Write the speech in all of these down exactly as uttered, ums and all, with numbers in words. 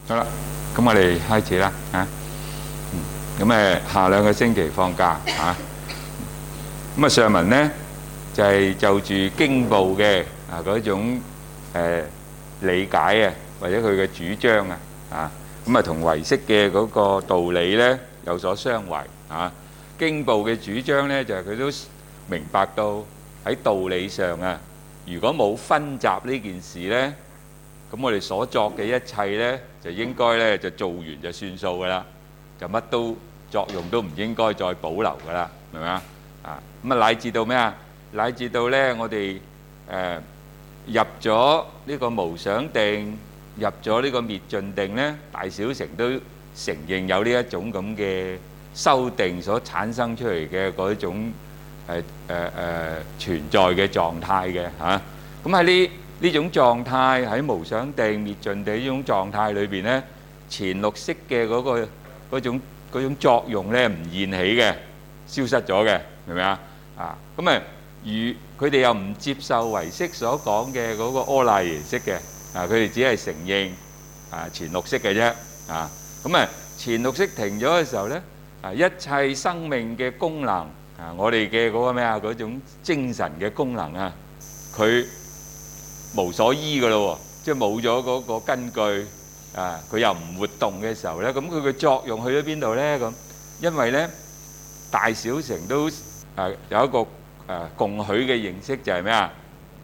好啦，咁我哋開始啦嚇。咁誒下兩個星期放假嚇。咁啊上文咧就係就住經部嘅啊嗰種誒理解啊，或者佢嘅主張啊，啊咁啊同唯識嘅嗰個道理咧有所相違嚇。經部嘅主張咧就係佢都明白到喺道理上啊，如果冇分集呢件事咧，咁我哋所作嘅一切咧就應該咧就做完就算數噶啦，就乜都作用都唔應該再保留噶啦，明唔明啊？啊咁啊乃至到咩啊？乃至到咧我哋誒入咗呢個無想定，入咗呢個滅盡定咧，大小乘都承認有呢一種咁嘅修定所產生出嚟嘅嗰種誒誒誒存在嘅狀態嘅嚇。咁喺呢呢種狀態喺無想定、滅盡定呢種狀態裏邊咧，前六識嘅嗰個嗰種嗰種作用咧唔現起嘅，消失咗嘅，明唔明啊？啊咁啊，如佢哋又唔接受唯識所講嘅嗰個阿賴耶識嘅，啊佢哋只係承認啊前六識嘅啫，啊咁啊前六識停咗嘅時候咧，啊一切生命嘅功能啊，我哋嘅嗰個咩啊嗰種精神嘅功能啊，佢無所依噶咯喎，即係冇咗嗰個根據啊，佢又唔活動嘅時候咧，咁佢嘅作用去咗邊度咧？咁因為咧大小乘都誒有一個誒共許嘅認識就係咩啊？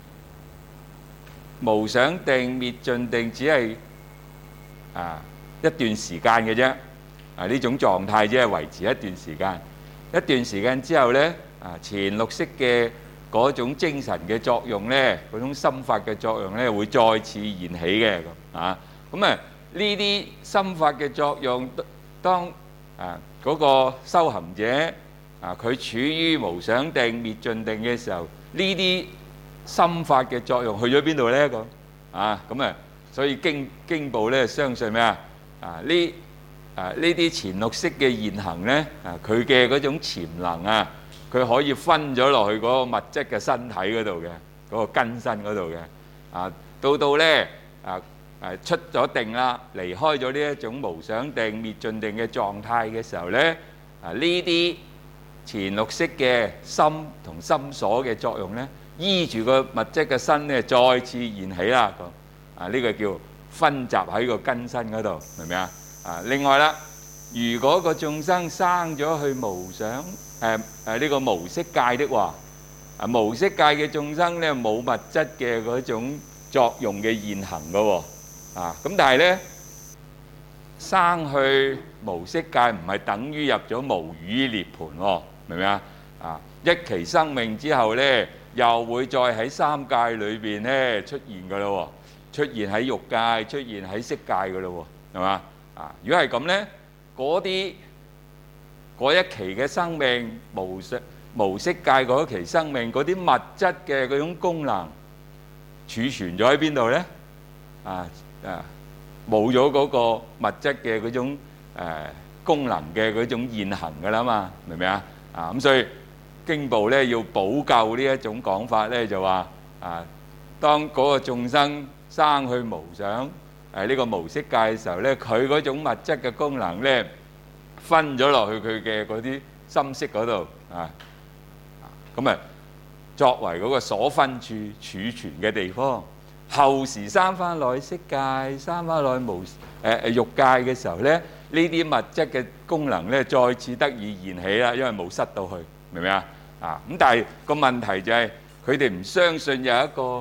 無想定、滅盡定只係啊一段時間嘅啫，啊呢種狀態只係維持一段時間，一段時間之後咧啊前六識嘅嗰種精神嘅作用咧，嗰種心法嘅作用咧，會再次現起嘅咁啊。咁啊，呢啲心法嘅作用，當啊嗰個修行者啊，佢處於無想定、滅盡定嘅時候，呢啲心法嘅作用去咗邊度咧？咁啊，咁啊，所以經經部咧相信咩啊？啊呢啊呢啲前六識嘅現行咧，啊佢嘅嗰種潛能啊。佢可以分咗落去嗰個物質嘅身體嗰度嘅，嗰個根身嗰度嘅，啊，到到咧啊誒出咗定啦，離開咗呢一種無想定、滅盡定嘅狀態嘅時候咧，啊呢啲前六識嘅心同心所嘅作用咧，依住個物質嘅身咧，再次現起啦，咁啊呢個叫分集喺個根身嗰度，明唔明啊？啊另外啦，如果個眾生生咗去無想誒誒呢個無色界的話，啊無色界嘅眾生咧冇物質嘅嗰種作用嘅現行嘅喎，啊咁但係咧生去無色界唔係等於入咗無餘涅槃喎，明唔明啊？啊一期生命之後咧，又會再喺三界裏邊咧出現嘅咯喎，出現喺欲界，出現喺色界嘅咯喎，係嘛？啊如果係咁咧，嗰啲嗰一期嘅生命，無色無色界嗰一期生命，嗰啲物質嘅嗰種功能儲存咗喺邊度咧？啊啊，冇咗嗰個物質嘅嗰種誒功能嘅嗰種現行㗎啦嘛，明唔明啊？啊咁所以經部咧要補救呢一種講法咧，就話啊，當嗰個眾生生去無想誒呢個無色界嘅時候咧，佢嗰種物質嘅功能咧，分咗落去佢嘅嗰啲心識嗰度啊，咁啊作為嗰個所分處儲存嘅地方，後時生翻落去色界，生翻落去無誒誒欲界嘅時候咧，呢啲物質嘅功能咧再次得以現起啦，因為冇失到去，明唔明啊？啊咁，但係個問題就係佢哋唔相信有一個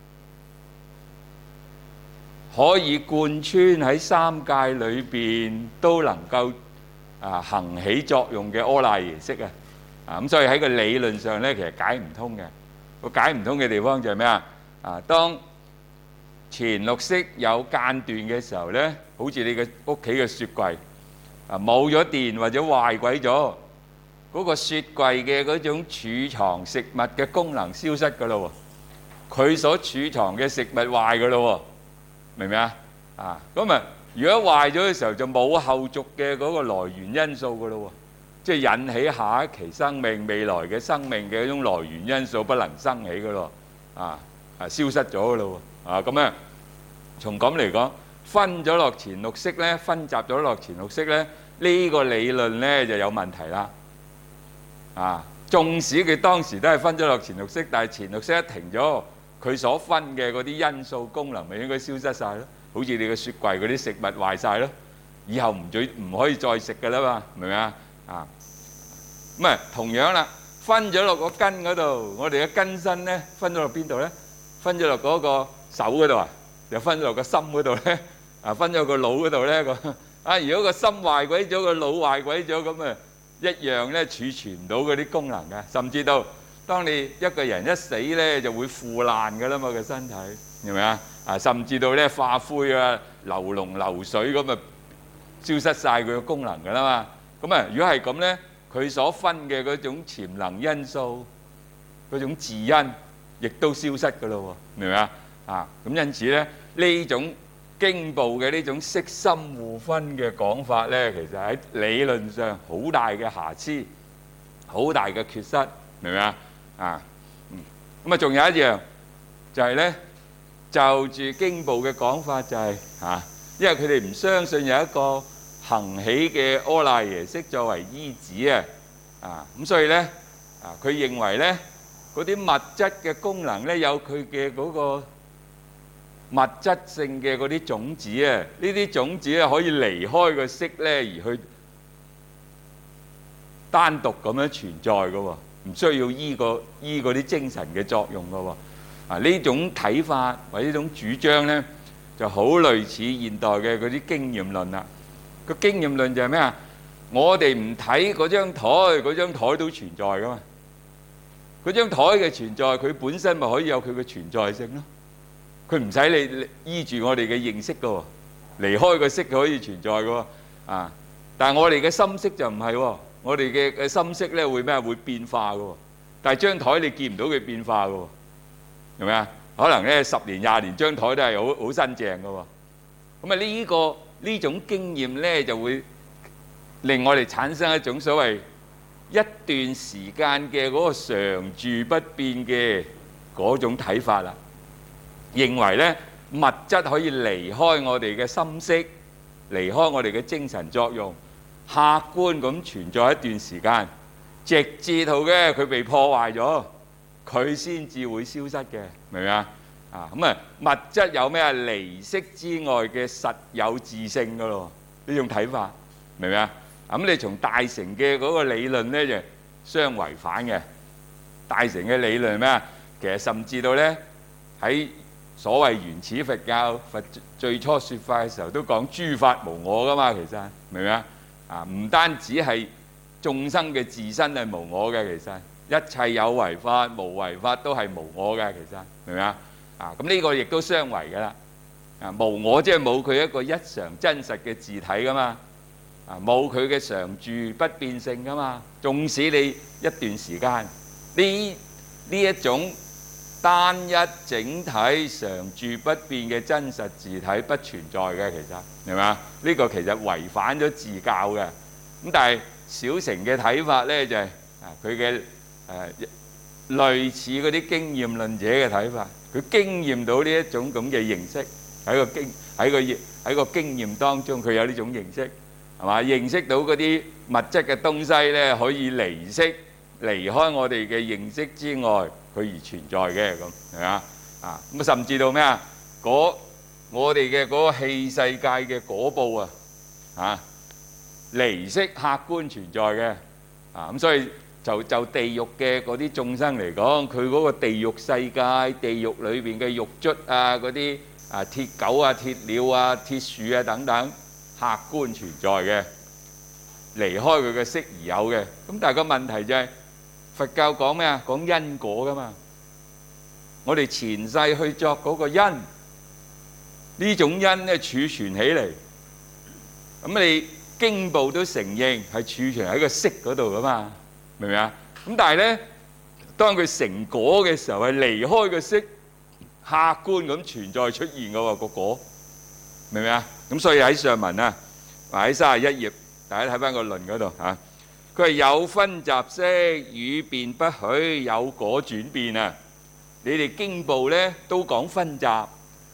可以貫穿喺三界裏邊都能夠啊行起作用嘅阿賴耶識啊，啊咁所以喺個理論上咧，其實解唔通嘅。個解唔通嘅地方就係咩啊？啊，當前六識有間斷嘅時候咧，好似你嘅屋企嘅雪櫃啊冇咗電或者壞鬼咗，嗰個雪櫃嘅嗰種儲藏食物嘅功能消失㗎咯喎，佢所儲藏嘅食物壞㗎咯喎，明唔明啊？啊咁啊！如果壞咗嘅時候就冇後續嘅嗰個來源因素㗎咯喎，即係引起下一期生命未來嘅生命嘅一種來源因素不能生起㗎咯，啊啊消失咗㗎咯喎，啊咁啊從咁嚟講， 分咗落前六式咧，分集咗落前六式咧，呢個理論咧就有問題啦。啊，縱使佢當時都係分咗落前六式，但係前六式一停咗，佢所分嘅嗰啲因素功能咪應該消失晒咯。好似你個雪櫃嗰啲食物壞晒咯，以後唔准唔可以再食㗎啦嘛，明唔明啊？啊，咁啊同樣啦，分咗落個根嗰度，我哋嘅根身咧分咗落邊度咧？分咗落嗰個手嗰度啊，又分咗落個心嗰度咧？啊，分咗個腦嗰度咧個啊，如果個心壞鬼咗，個腦壞鬼咗，咁啊一樣咧儲存唔到嗰啲功能嘅，甚至到當你一個人一死咧，就會腐爛㗎啦嘛個身體，明唔明啊？啊，甚至到咧化灰啊、流膿流水咁啊，消失晒佢嘅功能㗎啦嘛。咁啊，如果係咁咧，佢所分嘅嗰種潛能因素、嗰種自因，亦都消失㗎咯喎，明唔明啊？啊，咁因此咧呢種經部嘅呢種色心互分嘅講法咧，其實喺理論上好大嘅瑕疵，好大嘅缺失，明唔明啊？啊，嗯，咁啊，仲有一樣就係咧，就住經部嘅講法就係嚇，因為佢哋唔相信有一個行起嘅阿賴耶識作為依止啊，啊，咁所以咧啊，佢認為咧嗰啲物質嘅功能咧有佢嘅嗰個物質性嘅嗰啲種子啊，呢啲種子咧可以離開個色咧而去單獨咁樣存在嘅喎，唔需要依個依嗰啲精神嘅作用嘅喎。啊，呢種睇法或者呢種主張咧，就好類似現代嘅嗰啲經驗論啦。個經驗論就係咩啊？我哋唔睇嗰張台，嗰張台都存在噶嘛。嗰張台嘅存在，佢本身咪可以有佢嘅存在性咯。佢唔使你依住我哋嘅認識噶喎，離開個色佢可以存在噶喎。啊，但係我哋嘅心識就唔係喎，我哋嘅嘅心識咧會咩？會變化噶喎。但係張台你見唔到佢變化噶喎，係咪啊？可能咧十年廿年張台都係好好新淨噶喎。咁啊呢個呢種經驗咧就會令我哋產生一種所謂一段時間嘅嗰個常住不變嘅嗰種睇法啦。認為咧物質可以離開我哋嘅心識，離開我哋嘅精神作用，客觀咁存在一段時間，直至到嘅佢被破壞咗，佢先至會消失嘅，明唔明啊？啊，咁啊物質有咩啊離色之外嘅實有自性噶咯？呢種睇法，明唔明啊？咁你從大乘嘅嗰個理論咧就相違反嘅。大乘嘅理論係咩啊？其實甚至到咧喺所謂原始佛教佛最初説法嘅時候，都講諸法無我噶嘛，其實明唔明啊？啊，唔單止係眾生嘅自身係無我嘅，其實一切有為法、無為法都係無我嘅，其實明唔明啊？啊，咁呢個亦都相違噶啦。啊，無我即係冇佢一個一常真實嘅自體噶嘛。啊，冇佢嘅常住不變性噶嘛。縱使你一段時間呢呢一種單一整體常住不變嘅真實自體不存在嘅，其實係嘛？呢個其實違反咗自教嘅。咁但係小乘嘅睇法咧就係啊，佢嘅誒類似嗰啲經驗論者嘅睇法，佢經驗到呢一種咁嘅認識喺個經喺個喺個經驗當中，佢有呢種認識係嘛？認識到嗰啲物質嘅東西咧可以離識離開我哋嘅認識之外，佢而存在嘅，咁係嘛？啊，咁啊甚至到咩啊？嗰我哋嘅嗰個器世界嘅果報啊，啊離識客觀存在嘅，啊咁所以就就地獄嘅嗰啲眾生嚟講，佢嗰個地獄世界、地獄裏邊嘅獄卒啊、嗰啲啊鐵狗啊、鐵鳥啊、鐵樹啊等等，客觀存在嘅，離開佢嘅色而有嘅。咁但係個問題就係佛教講咩啊？講因果噶嘛。我哋前世去作嗰個因，呢種因咧儲存起嚟，咁你經部都承認係儲存喺個色嗰度噶嘛，明唔明啊？咁但係咧，當佢成果嘅時候係離開個色，客觀咁存在出現嘅喎個果，明唔明啊？咁所以喺上文啊，喺三十一頁，大家睇翻個論嗰度嚇。佢係有分集識，與變不許，有果轉變啊！你哋經部咧都講分集，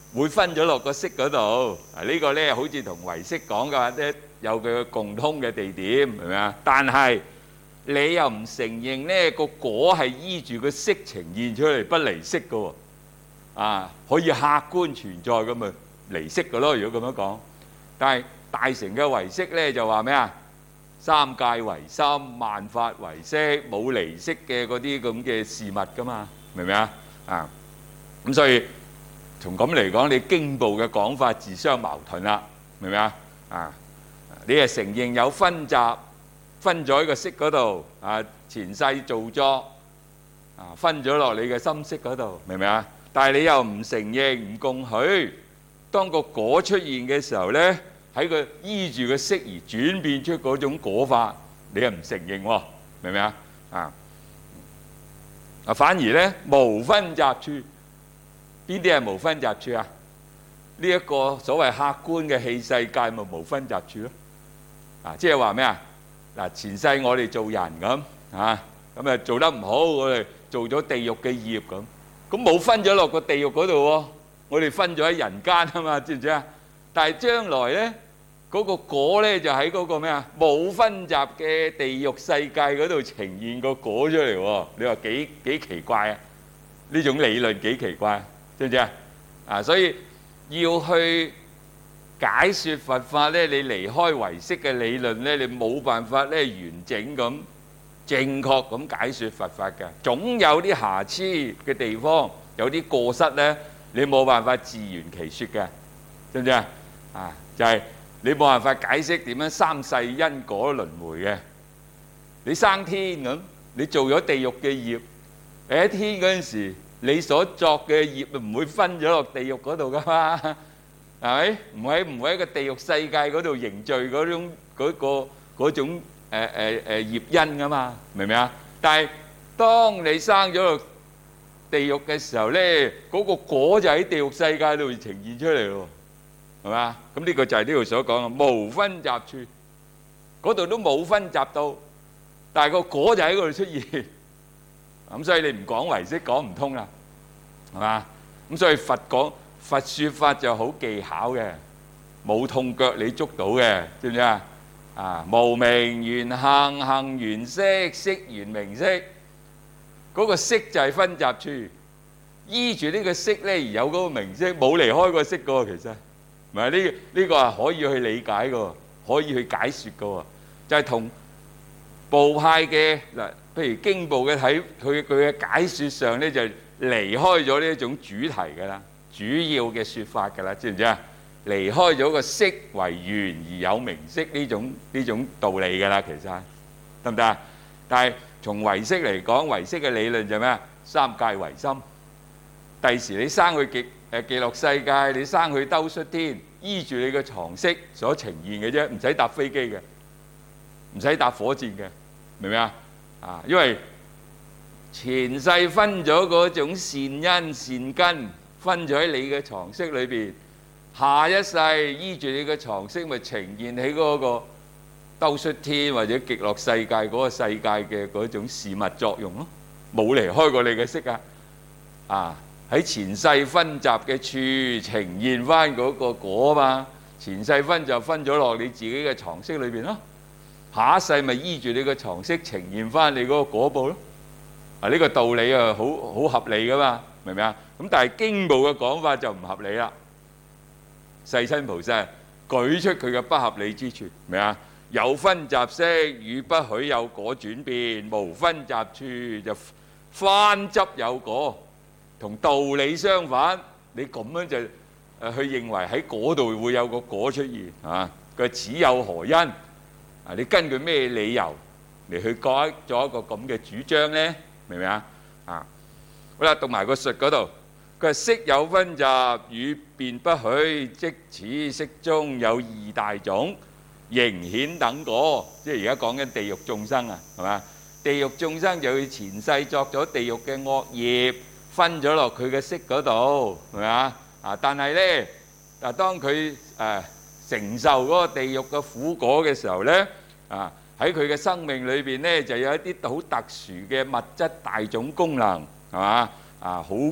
會分咗落個色嗰度。啊，呢個咧好似同唯識講嘅話咧，有佢嘅共通嘅地點，係咪啊？但係你又唔承認咧個果係依住個色呈現出嚟，不離色嘅喎。啊，可以客觀存在咁咪離色嘅咯。如果咁樣講，但係大乘嘅唯識咧就話咩啊？三界唯心，萬法唯識，冇離色嘅嗰啲咁嘅事物噶嘛，明唔明啊？啊，咁所以從咁嚟講，你經部嘅講法自相矛盾啦，明唔明啊？啊，你係承認有分集，分咗喺個色嗰度，啊，前世造作，啊，分咗落你嘅心識嗰度，明唔明啊？但係你又唔承認，唔共許，當個果出現嘅時候咧，喺個依住個色而轉變出嗰種果法，你又唔承認喎，明唔明啊？啊，啊反而咧無分集處，邊啲係無分集處啊？呢一個所謂客觀嘅器世界咪無分集處咯。啊，即係話咩啊？嗱，前世我哋做人咁啊，咁啊做得唔好，我哋做咗地獄嘅業咁，咁冇分咗落個地獄嗰度喎，我哋分咗喺人間啊嘛，知唔知啊？但係將來咧，嗰個果咧就喺嗰個咩啊冇分集嘅地獄世界嗰度呈現個果出嚟喎。你話幾幾奇怪啊？呢種理論幾奇怪，知唔知啊？啊，所以要去解説佛法咧，你離開唯識嘅理論咧，你冇辦法咧完整咁正確咁解説佛法嘅，總有啲瑕疵嘅地方，有啲過失咧，你冇辦法自圓其説嘅，知唔知啊？啊，就係你冇辦法解釋點樣三世因果輪迴嘅。你生天咁，你做咗地獄嘅業，你喺天嗰陣時，你所作嘅業唔會分咗落地獄嗰度噶嘛？係咪？唔會唔會喺個地獄世界嗰度凝聚嗰種嗰個嗰種誒誒誒業因噶嘛？明唔明啊？但係當你生咗落地獄嘅時候咧，嗰個果就喺地獄世界度呈現出嚟咯。係嘛？咁呢個就係呢度所講嘅無分集處，嗰度都冇分集到，但係個果就喺嗰度出現。咁所以你唔講唯識講唔通啦，係嘛？咁所以佛講佛説法就好技巧嘅，冇痛腳你捉到嘅，知唔知啊？啊，無明緣行，行緣識，識緣名色，嗰個識就係分集處，依住呢個識咧而有嗰個名色，冇離開個識嘅喎，其實。唔係呢呢個係可以去理解嘅，可以去解説嘅，就係同部派嘅嗱，譬如經部嘅睇佢佢嘅解説上咧，就離開咗呢一種主題嘅啦，主要嘅説法嘅啦，知唔知啊？離開咗個識為緣而有名色呢種呢種道理嘅啦，其實得唔得啊？但係從唯識嚟講，唯識嘅理論就咩啊？三界唯心，第時你生去極誒極樂世界，你生去兜率天，依住你嘅床識所呈現嘅啫，唔使搭飛機嘅，唔使搭火箭嘅，明唔明啊？啊，因為前世分咗嗰種善因善根，分咗喺你嘅床識裏邊，下一世依住你嘅床識，咪呈現喺嗰個兜率天或者極樂世界嗰個世界嘅嗰種事物作用咯，冇離開過你嘅識啊！啊！喺前世分集嘅處呈現翻嗰個果嘛，前世分就分咗落你自己嘅床識裏邊咯，下一世咪依住你嘅床識呈現翻你嗰個果報咯。啊，呢個道理啊，好好合理噶嘛，明唔明啊？咁但係經部嘅講法就唔合理啦。世親菩薩舉出佢嘅不合理之處，明啊？有分集識與不許有果轉變，無分集處就翻執有果。同道理相反，你咁樣就誒去認為喺嗰度會有個果出現啊？佢此有何因啊？你根據咩理由嚟去改咗一個咁嘅主張咧？明唔明啊？啊，好啦，讀埋個述嗰度，佢話識有分集與便不許，即此識中有二大種，形顯等果。即係而家講緊地獄眾生啊，係嘛？地獄眾生就佢前世作咗地獄嘅惡業。分咗落佢嘅識嗰度，係咪啊？啊，但係咧，嗱，當佢誒承受嗰個地獄嘅苦果嘅時候咧，啊，喺佢嘅生命裏邊咧，就有一啲好特殊嘅物質大種功能，係嘛？啊，好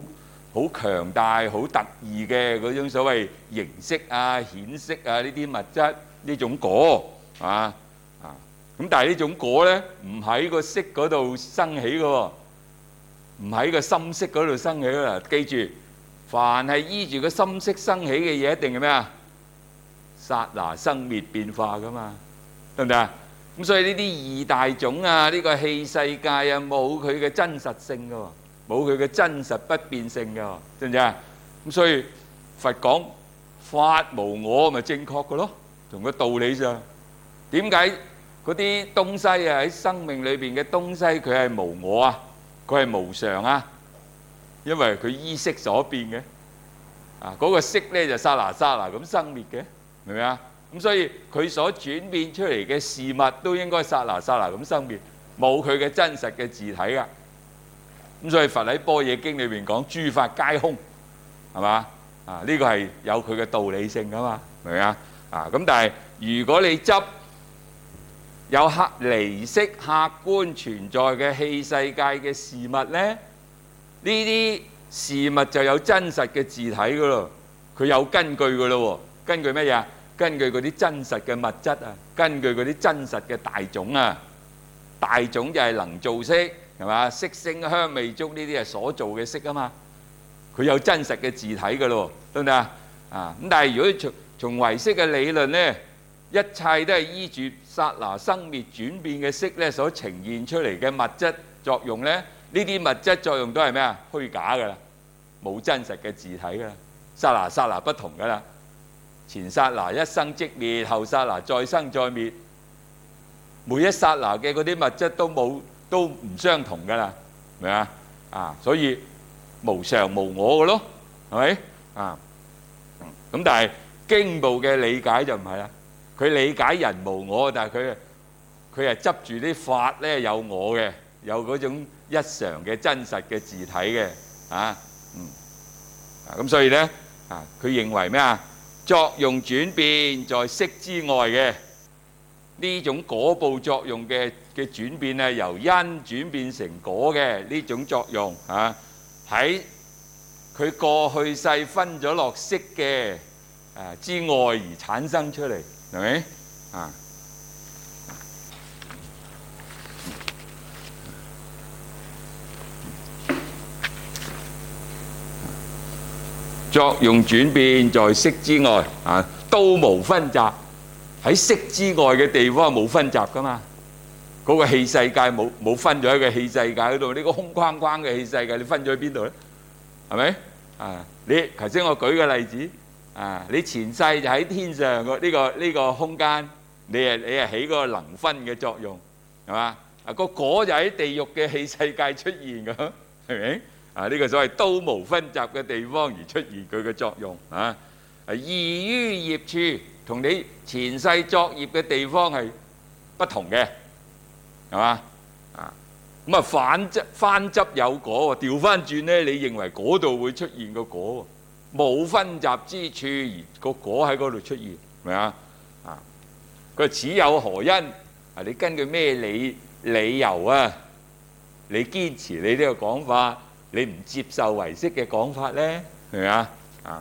好強大、好特異嘅嗰種所謂形式啊、顯色啊呢啲物質呢種果啊啊，咁但係呢種果咧唔喺個色嗰度生起嘅喎，唔喺個深色嗰度生起啦。記住，凡係依住個深色生起嘅嘢，一定係咩啊？剎那生滅變化噶嘛，得唔得啊？咁所以呢啲二大種啊，呢個器世界啊，冇佢嘅真實性嘅喎，冇佢嘅真實不變性嘅喎，知唔知啊？咁所以佛講法無我咪正確嘅咯，同個道理上。點解嗰啲東西啊喺生命裏邊嘅東西佢係無我啊？佢係無常啊？因為佢依色所變嘅啊，嗰個色咧就剎那剎那咁生滅嘅，明唔明啊？咁所以佢所轉變出嚟嘅事物都應該剎那剎那咁生滅，冇佢嘅真實嘅自體噶。咁所以佛喺《般若經》裏邊講諸法皆空，係嘛？啊，呢個係有佢嘅道理性噶嘛，明唔明啊？啊，咁但係如果你執有客離色客觀存在嘅器世界嘅事物咧，呢啲事物就有真實嘅自體噶咯，佢有根據噶咯喎，根據乜嘢啊？根據嗰啲真實嘅物質啊，根據嗰啲真實嘅大種啊，大種就係能造色，係嘛？色聲香味觸呢啲係所造嘅色啊嘛，佢有真實嘅自體噶咯，得唔得啊？啊咁，但係如果從從唯識嘅理論咧，一切都係依住剎那生滅轉變嘅色咧所呈現出嚟嘅物質作用咧，呢啲物質作用都係咩啊？虛假噶啦，冇真實嘅自體噶啦，剎那剎那不同噶啦。前剎那一生即滅，後剎那再生再滅，每一剎那嘅嗰啲物質都冇都唔相同噶啦，明啊？啊，所以無常無我嘅咯，係咪啊？咁但係經部嘅理解就唔係啦，佢理解人無我，但係佢佢係執住啲法咧有我嘅，有嗰種一常嘅真實嘅自體嘅啊，嗯啊，咁所以咧啊，佢認為咩啊？作用轉變在色之外嘅呢種果報作用嘅嘅轉變咧，由因轉變成果嘅呢種作用啊，喺佢過去世分咗落色嘅啊之外而產生出嚟，係咪啊？作用轉變在色之外啊，都無分集。喺色之外嘅地方係冇分集噶嘛，嗰個器世界冇冇分咗喺個器世界嗰度，呢個空框框嘅器世界你分咗喺邊度咧？係咪啊？你頭先我舉個例子啊，你前世就喺天上個呢個呢個空間，你係你係起嗰個能分嘅作用，係嘛？啊個果就喺地獄嘅器世界出現㗎，係咪？啊呢個所謂都無分集嘅地方而出現佢嘅作用啊，係異於業處。同你前世作業嘅地方係不同嘅，係嘛？啊，咁啊反執翻執有果喎，調翻轉咧，你認為嗰度會出現個果喎，冇分集之處而個果喺嗰度出現，係咪啊？啊，佢此有何因？啊，你根據咩理理由啊？你堅持你呢個講法，你唔接受唯識嘅講法咧，係咪啊？啊。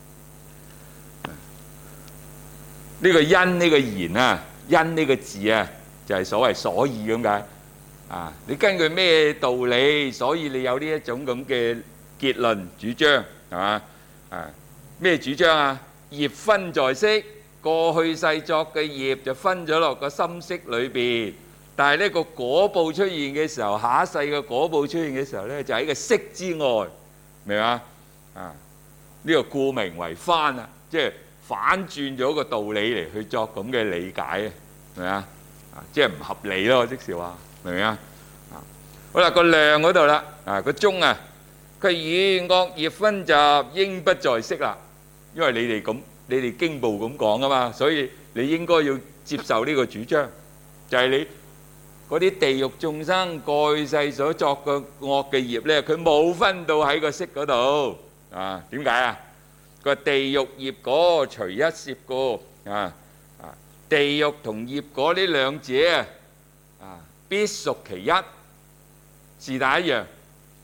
呢個因呢個言啊，因呢個字啊，就係所謂所以咁解啊。你根據咩道理，所以你有呢一種咁嘅結論主張係嘛？啊咩主張啊？業分在色，過去世作嘅業就分咗落個心識裏邊，但係呢個果報出現嘅時候，下一世嘅果報出現嘅時候咧，就喺個色之外，明嘛？啊呢個故名為翻啊，即係。反轉咗個道理嚟去作咁嘅理解啊，明唔明啊？啊，即係唔合理咯，即是話，明唔明啊？啊，好啦，個量嗰度啦，啊個中啊，佢以惡業分集應不在色啦，因為你哋咁，你哋經部咁講啊嘛，所以你應該要接受呢個主張，就係你嗰啲地獄眾生過去世所作嘅惡嘅業咧，佢冇分到喺個色嗰度啊？點解啊？個地獄業果隨一攝過啊啊！地獄同業果呢兩者啊，必屬其一，是但一樣。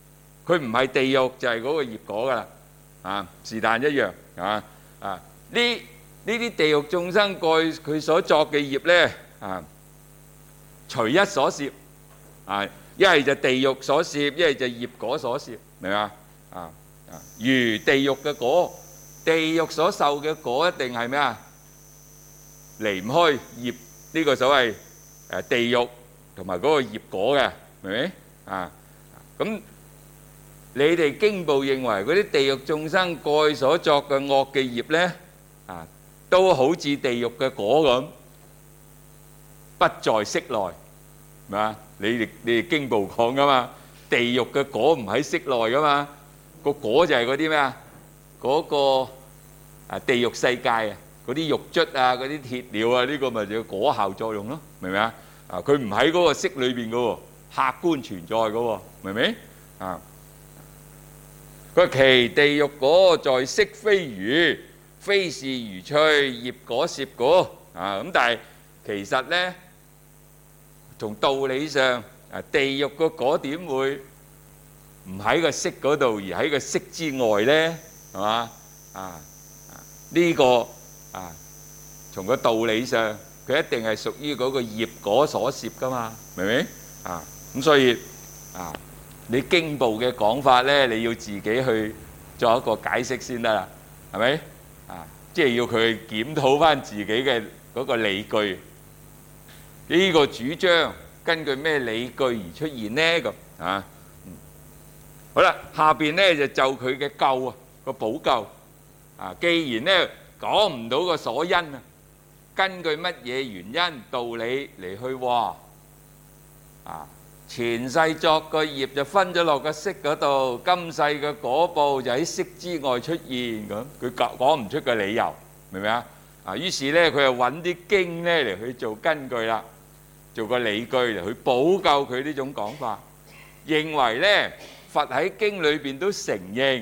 佢唔係地獄就係嗰個業果噶啦，啊是但一樣啊啊呢呢啲地獄眾生過去佢所作嘅業咧啊，隨一所攝啊，一係就地獄所攝，一係就業果所攝，明嘛？啊啊，如地獄嘅果，地獄所受嘅果一定係咩啊？離唔開業呢個所謂誒地獄同埋嗰個業果嘅，明唔明啊？咁你哋經部認為嗰啲地獄眾生過去所作嘅惡嘅業咧啊，都好似地獄嘅果咁，不在色內，係嘛？你哋你哋經部講噶嘛？地獄嘅果唔喺色內噶嘛？個果就係嗰啲咩啊？嗰個啊地獄世界啊！嗰啲獄卒啊，嗰啲鐵鳥啊，呢個咪就係果效作用咯，明唔明啊？啊，佢唔喺嗰個色裏邊嘅喎，客觀存在嘅喎，明唔明啊？佢話其地獄果在色非餘，非是餘趣，業果攝果啊！咁但係其實咧，從道理上啊，地獄個果點會唔喺個色嗰度，而喺個色之外咧？係嘛？啊啊呢個。啊，從個道理上，佢一定係屬於嗰個業果所攝噶嘛，明唔明？啊，咁所以啊，你經部嘅講法咧，你要自己去作一個解釋先得啦，係咪？啊，即係要佢檢討翻自己嘅嗰個理據，呢個主張根據咩理據而出現呢？咁啊，嗯，好啦，下邊咧就就佢嘅救啊個補救啊，既然咧。講唔到個所因啊，根據乜嘢原因道理嚟去話啊？前世作個業就分咗落個色嗰度，今世嘅果報就喺色之外出現咁，佢講講唔出個理由，明唔明啊？啊，於是咧佢又揾啲經咧嚟去做根據啦，做個理據嚟去補救佢呢種講法，認為咧佛喺經裏邊都承認。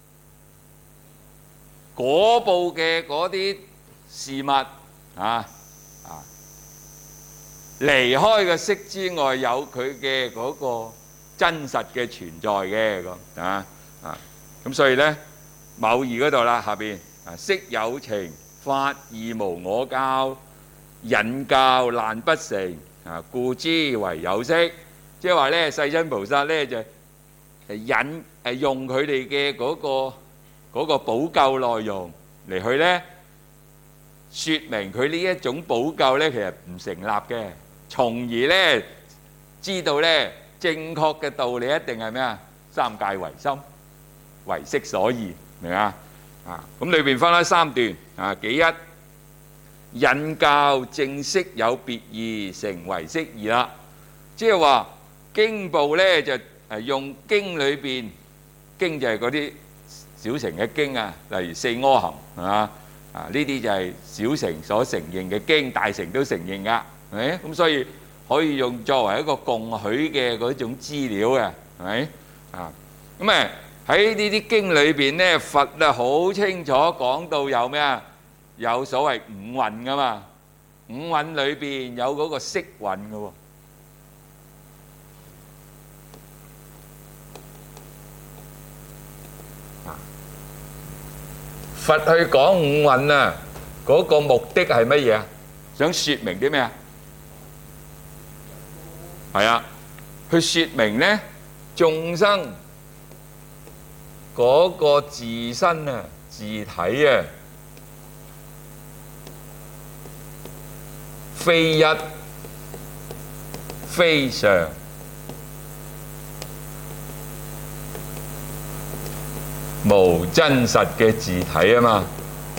果報嘅嗰啲事物啊啊，離開個色之外有佢嘅嗰個真實嘅存在嘅咁啊啊，咁所以咧某義嗰度啦，下邊啊色有情，法義無我教，引教難不成啊，故知為有色。即係話咧，世親菩薩咧就係引誒用佢哋嘅嗰個。嗰個補救內容嚟去咧，説明佢呢一種補救咧，其實唔成立嘅，從而咧知道咧正確嘅道理一定係咩啊？三界唯心，唯識所現，明啊？啊，咁裏邊分開三段啊，幾一引教正識有別義，成唯識義啦。即係話經部咧就係用經裏邊，經就係嗰啲。小乘嘅經啊，例如四阿含係嘛啊？呢啲就係小乘所承認嘅經，大乘都承認噶，係咪？咁所以可以用作為一個共許嘅嗰種資料嘅，係咪啊？咁誒喺呢啲經裏邊咧，佛啊好清楚講到有咩啊？有所謂五蘊噶嘛，五蘊裏邊有嗰個色蘊嘅喎。佛去講五蘊啊，嗰個目的係乜嘢啊？想説明啲咩啊？係啊，去説明咧眾生嗰個自身啊、自體啊，非一非常。無真實嘅自體啊嘛，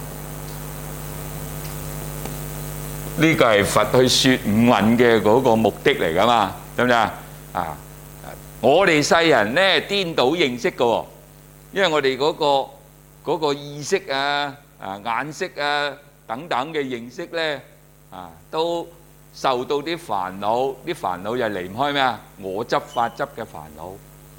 呢個係佛去説五蘊嘅嗰個目的嚟噶嘛，得唔得啊？啊，我哋世人咧顛倒認識嘅喎，因為我哋嗰個嗰個意識啊、啊眼識啊等等嘅認識咧啊，都受到啲煩惱，啲煩惱又離唔開咩啊？我執、法執嘅煩惱。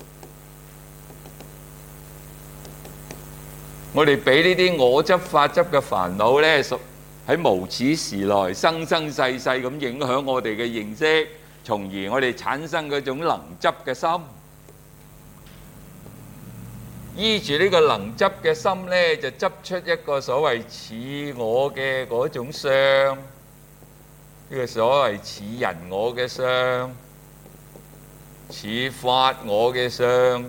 我哋俾呢啲我執法執嘅煩惱咧，喺無始時來生生世世咁影響我哋嘅認識，從而我哋產生嗰種能執嘅心。 依住呢個能執嘅心呢，就執出一個所謂似我嘅嗰種相，呢個所謂似人我嘅相，似法我嘅相，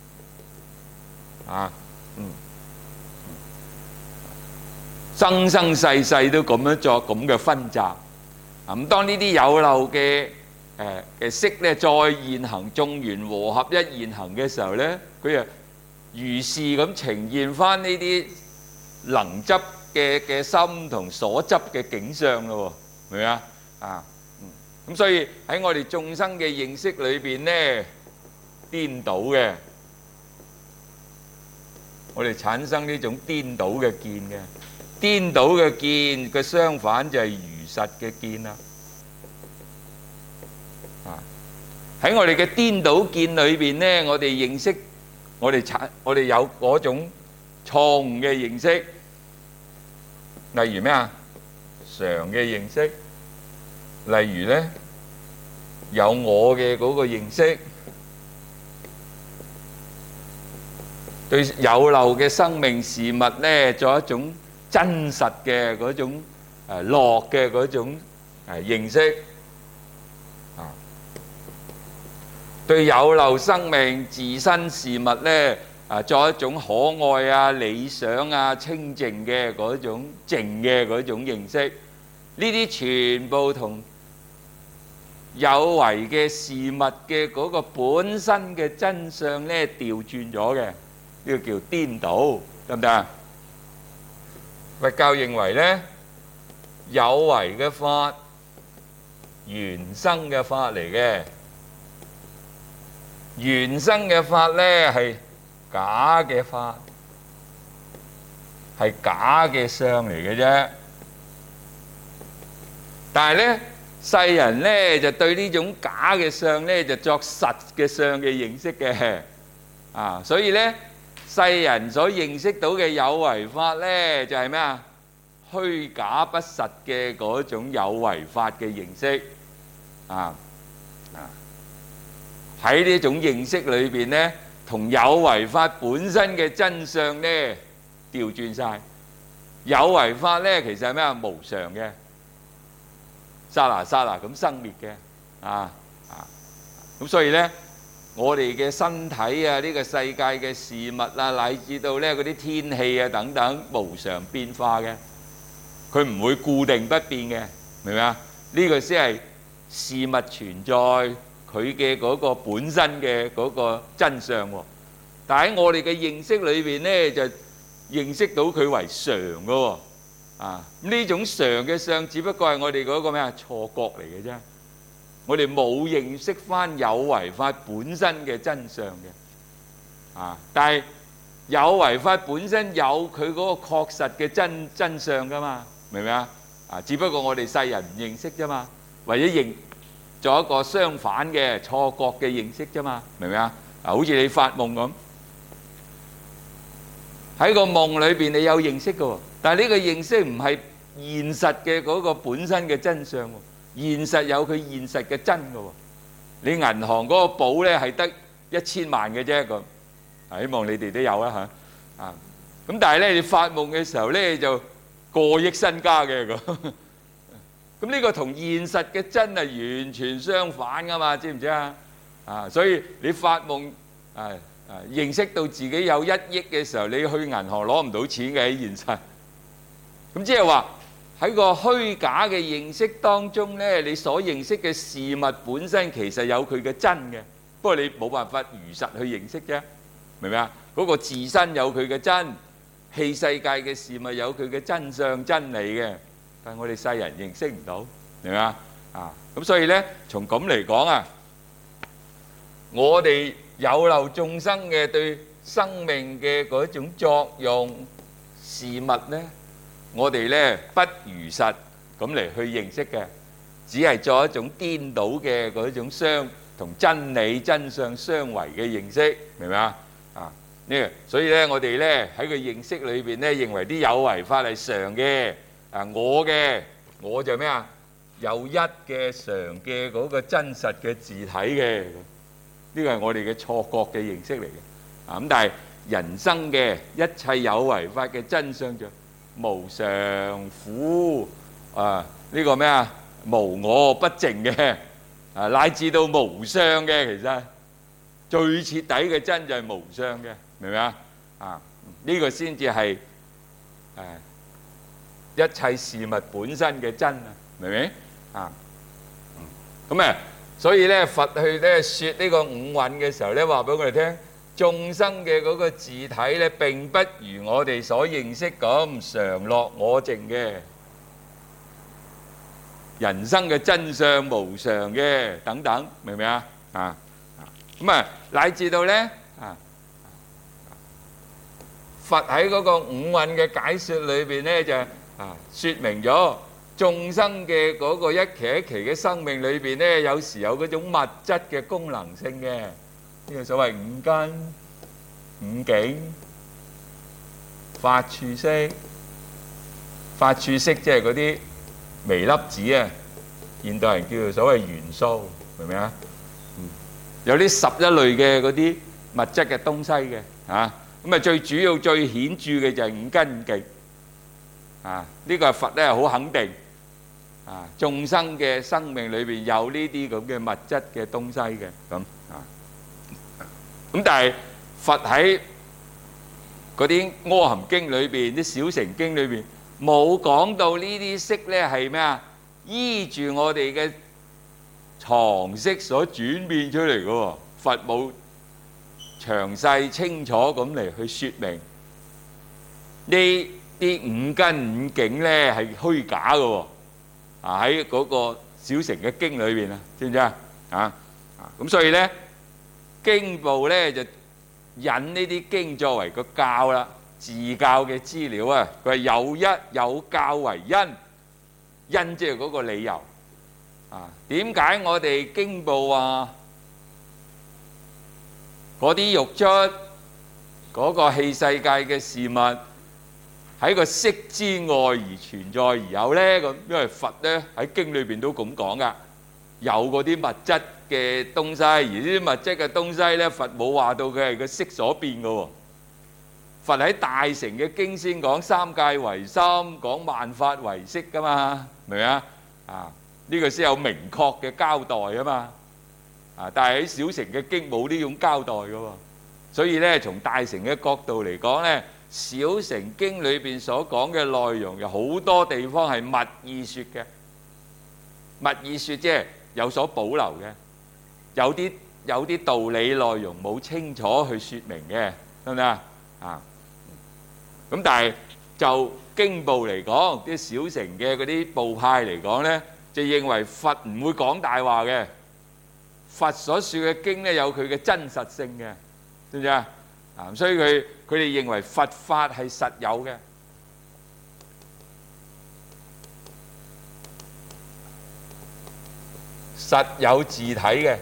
啊，嗯，生生世世都咁樣作咁嘅分集。咁當呢啲有漏嘅誒嘅色咧再現行，眾緣和合一現行嘅時候咧，佢就如是咁呈現翻呢啲能執嘅嘅心同所執嘅景象咯，明唔明啊？啊，咁所以喺我哋眾生嘅認識裏邊咧，顛倒嘅，我哋產生呢種顛倒嘅見嘅，顛倒嘅見嘅相反就係如實嘅見啦。啊，喺我哋嘅顛倒見裏邊咧，我哋認識。我哋產，我哋有嗰種錯誤嘅認識，例如咩啊？常嘅認識，例如咧有我嘅嗰個認識，對有漏嘅生命事物咧作一種真實嘅嗰種誒樂嘅嗰種誒認識。對有漏生命自身事物咧，啊作一種可愛啊、理想啊、清淨嘅嗰種靜嘅嗰種認識，呢啲全部同有為嘅事物嘅嗰個本身嘅真相咧調轉咗嘅，呢個叫顛倒，得唔得啊？佛教認為咧，有為嘅法緣生嘅法嚟嘅。緣生嘅法咧係假嘅法，係假嘅相嚟嘅啫。但係咧，世人咧就對呢種假嘅相咧就作實嘅相嘅認識嘅，啊，所以咧世人所認識到嘅有為法咧就係咩啊？虛假不實嘅嗰種有為法嘅認識，啊。喺呢種認識裏邊咧，同有為法本身嘅真相咧調轉晒。有為法咧其實係咩啊？無常嘅，剎那剎那咁生滅嘅，啊啊！咁所以咧，我哋嘅身體啊，呢個世界嘅事物啊，乃至到咧嗰啲天氣啊等等，無常變化嘅，佢唔會固定不變嘅，明唔明啊？呢個先係事物存在。佢嘅嗰個本身嘅嗰個真相喎，但喺我哋嘅認識裏邊咧，就認識到佢為常嘅喎，啊咁呢種常嘅相，只不過係我哋嗰個咩啊錯覺嚟嘅啫，我哋冇認識翻有為法本身嘅真相嘅，啊但係有為法本身有佢嗰個確實嘅真真相噶嘛，明唔明啊？啊只不過我哋世人唔認識啫嘛，為咗認。做一個相反嘅錯覺嘅認識啫嘛，明唔明啊？啊，好似你發夢咁，喺個夢裏邊你有認識嘅喎，但係呢個認識唔係現實嘅嗰個本身嘅真相喎，現實有佢現實嘅真嘅喎。你銀行嗰個簿咧係得一千萬嘅啫咁，希望你哋都有啦嚇啊。咁但係咧你發夢嘅時候咧就過億身家嘅咁。咁呢個同現實嘅真係完全相反噶嘛，知唔知啊？啊，所以你發夢啊啊認識到自己有一億嘅時候，你去銀行攞唔到錢嘅喺現實。咁即係話喺個虛假嘅認識當中咧，你所認識嘅事物本身其實有佢嘅真嘅，不過你冇辦法如實去認識啫，明唔明啊？嗰個自身有佢嘅真，器世界嘅事物有佢嘅真相真理嘅。但係我哋世人認識唔到，明唔明啊？啊，咁所以咧，從咁嚟講啊，我哋有漏眾生嘅對生命嘅嗰種作用事物咧，我哋咧不如實咁嚟去認識嘅，只係作一種顛倒嘅嗰種相同真理真相相違嘅認識，明唔明啊？啊，呢個所以咧，我哋咧喺個認識裏邊咧，認為啲有為法係常嘅。啊！我嘅我就咩啊？有一嘅常嘅嗰個真實嘅自體嘅，呢個係我哋嘅錯覺嘅認識嚟嘅。啊咁，但係人生嘅一切有為法嘅真相就無常苦啊！呢個咩啊？無我不淨嘅啊，乃至到無相嘅，其實最徹底嘅真就係無相嘅，明唔明啊？啊，呢個先至係誒一切事物本身嘅真啊，明唔明啊？咁啊，所以咧佛去咧説呢個五蘊嘅時候咧，話俾我哋聽，眾生嘅嗰個自體咧並不如我哋所認識咁常樂我淨嘅。人生嘅真相無常嘅等等，明唔明啊？啊，咁啊，乃至到咧啊，佛喺嗰個五蘊嘅解説裏邊咧，就啊説明咗眾生嘅嗰個一期一期嘅生命裏邊咧，有時有嗰種物質嘅功能性嘅，呢個所謂五根、五境、法處識、法處識，即係嗰啲微粒子啊，現代人叫做所謂元素，明唔明啊？有啲十一類嘅嗰啲物質嘅東西嘅，啊，咁啊最主要最顯著嘅就係五根五境，啊，呢個係佛咧好肯定，啊，眾生嘅生命裏邊有呢啲咁嘅物質嘅東西嘅，咁啊，咁但係佛喺嗰啲阿含經裏邊、啲小乘經裏邊冇講到呢啲識咧係咩啊？依住我哋嘅常識所轉變出嚟嘅喎，佛冇詳細清楚咁嚟去説明呢啲五根五境咧係虛假嘅喎。啊，喺嗰個小乘嘅經裏邊啊，知唔知啊？啊，咁所以咧經部咧就引呢啲經作為個教啦，自教嘅資料啊。佢係有一有教為因，因即係嗰個理由啊。點解我哋經部話嗰啲欲出嗰個器世界嘅事物喺個識之外而存在而有呢？咁因為佛呢喺經裏邊都咁講噶，有嗰啲物質嘅東西，而呢啲物質嘅東西呢，佛冇話到佢係個識所變噶喎。佛喺大乘嘅經先講三界唯心，講萬法唯識噶嘛，明唔明啊？啊，呢個先有明確嘅交代啊嘛。啊，但係喺小乘嘅經冇呢種交代噶喎，所以呢從大乘嘅角度嚟講呢，小乘經裏邊所講嘅內容有好多地方係密意説嘅，密意説即係有所保留嘅，有啲有啲道理內容冇清楚去説明嘅，得唔得啊？啊，咁但係就經部嚟講，啲小乘嘅嗰啲部派嚟講呢，就認為佛唔會講大話嘅，佛所説嘅經呢有佢嘅真實性嘅，知唔知啊？啊，所以佢佢哋認為佛法係實有嘅，實有自體嘅。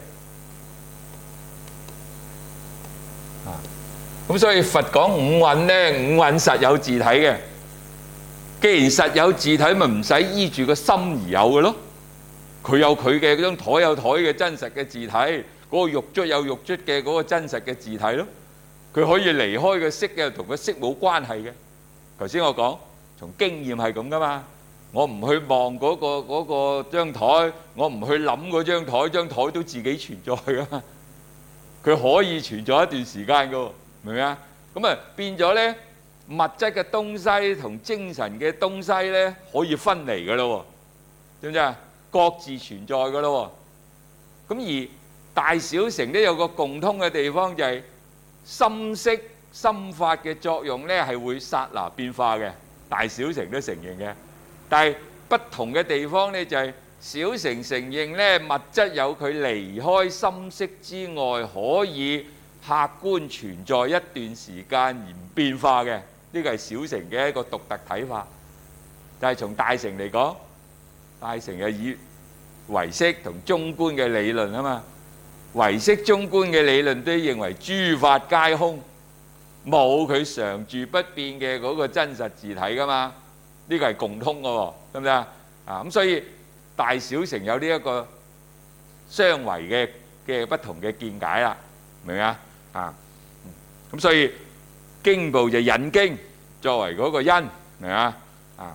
啊，咁所以佛講五蘊呢，五蘊實有自體嘅。既然實有自體，咪唔使依住個心而有嘅咯。佢有佢嘅嗰張台有台嘅真實嘅自體，嗰個肉卒有肉卒嘅嗰個真實嘅自體咯。佢可以離開個識嘅，同個識冇關係嘅。頭先我講，從經驗係咁噶嘛。我唔去望嗰個嗰個張台，我唔去諗嗰張台，張台都自己存在噶嘛。佢可以存在一段時間噶，明唔明啊？咁啊變咗咧，物質嘅東西同精神嘅東西咧可以分離噶咯，知唔知啊？各自存在噶咯。咁而大小乘都有個共通嘅地方，就係心識心法嘅作用咧係會剎那變化嘅，大小乘都承認嘅。但係不同嘅地方咧就係小乘承認咧物質有佢離開心識之外可以客觀存在一段時間而唔變化嘅，呢個係小乘嘅一個獨特睇法。但係從大乘嚟講，大乘係以唯識同中觀嘅理論啊嘛。唯識中觀嘅理論都認為諸法皆空，冇佢常住不變嘅嗰個真實自體噶嘛，呢個係共通嘅喎，得唔得啊？啊咁所以大小乘有呢一個相違嘅嘅不同嘅見解啦，明唔明啊？啊咁所以經部就引經作為嗰個因，明啊？啊，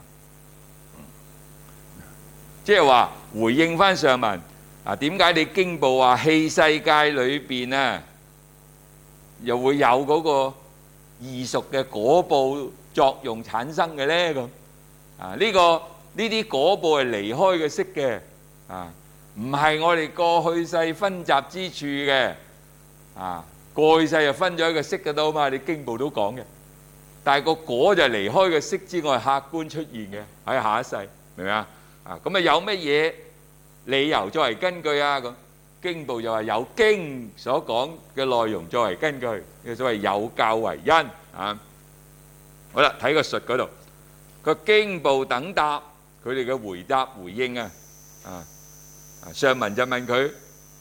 即係話回應翻上文啊，點解你經部話器世界裏邊啊，又會有嗰個異熟嘅果報作用產生嘅咧？咁啊，呢個呢啲果報係離開嘅識嘅啊，唔係我哋過去世分集之處嘅啊。過去世就分咗一個識嘅都嘛，你經部都講嘅。但係個果就離開個識之外，客觀出現嘅喺下一世，明唔明啊？啊，咁啊有乜嘢理由作為根據啊？咁經部就話有經所講嘅內容作為根據，叫所謂有教為因啊。好啦，睇個述嗰度，個經部等答佢哋嘅回答回應啊。啊，上文就問佢。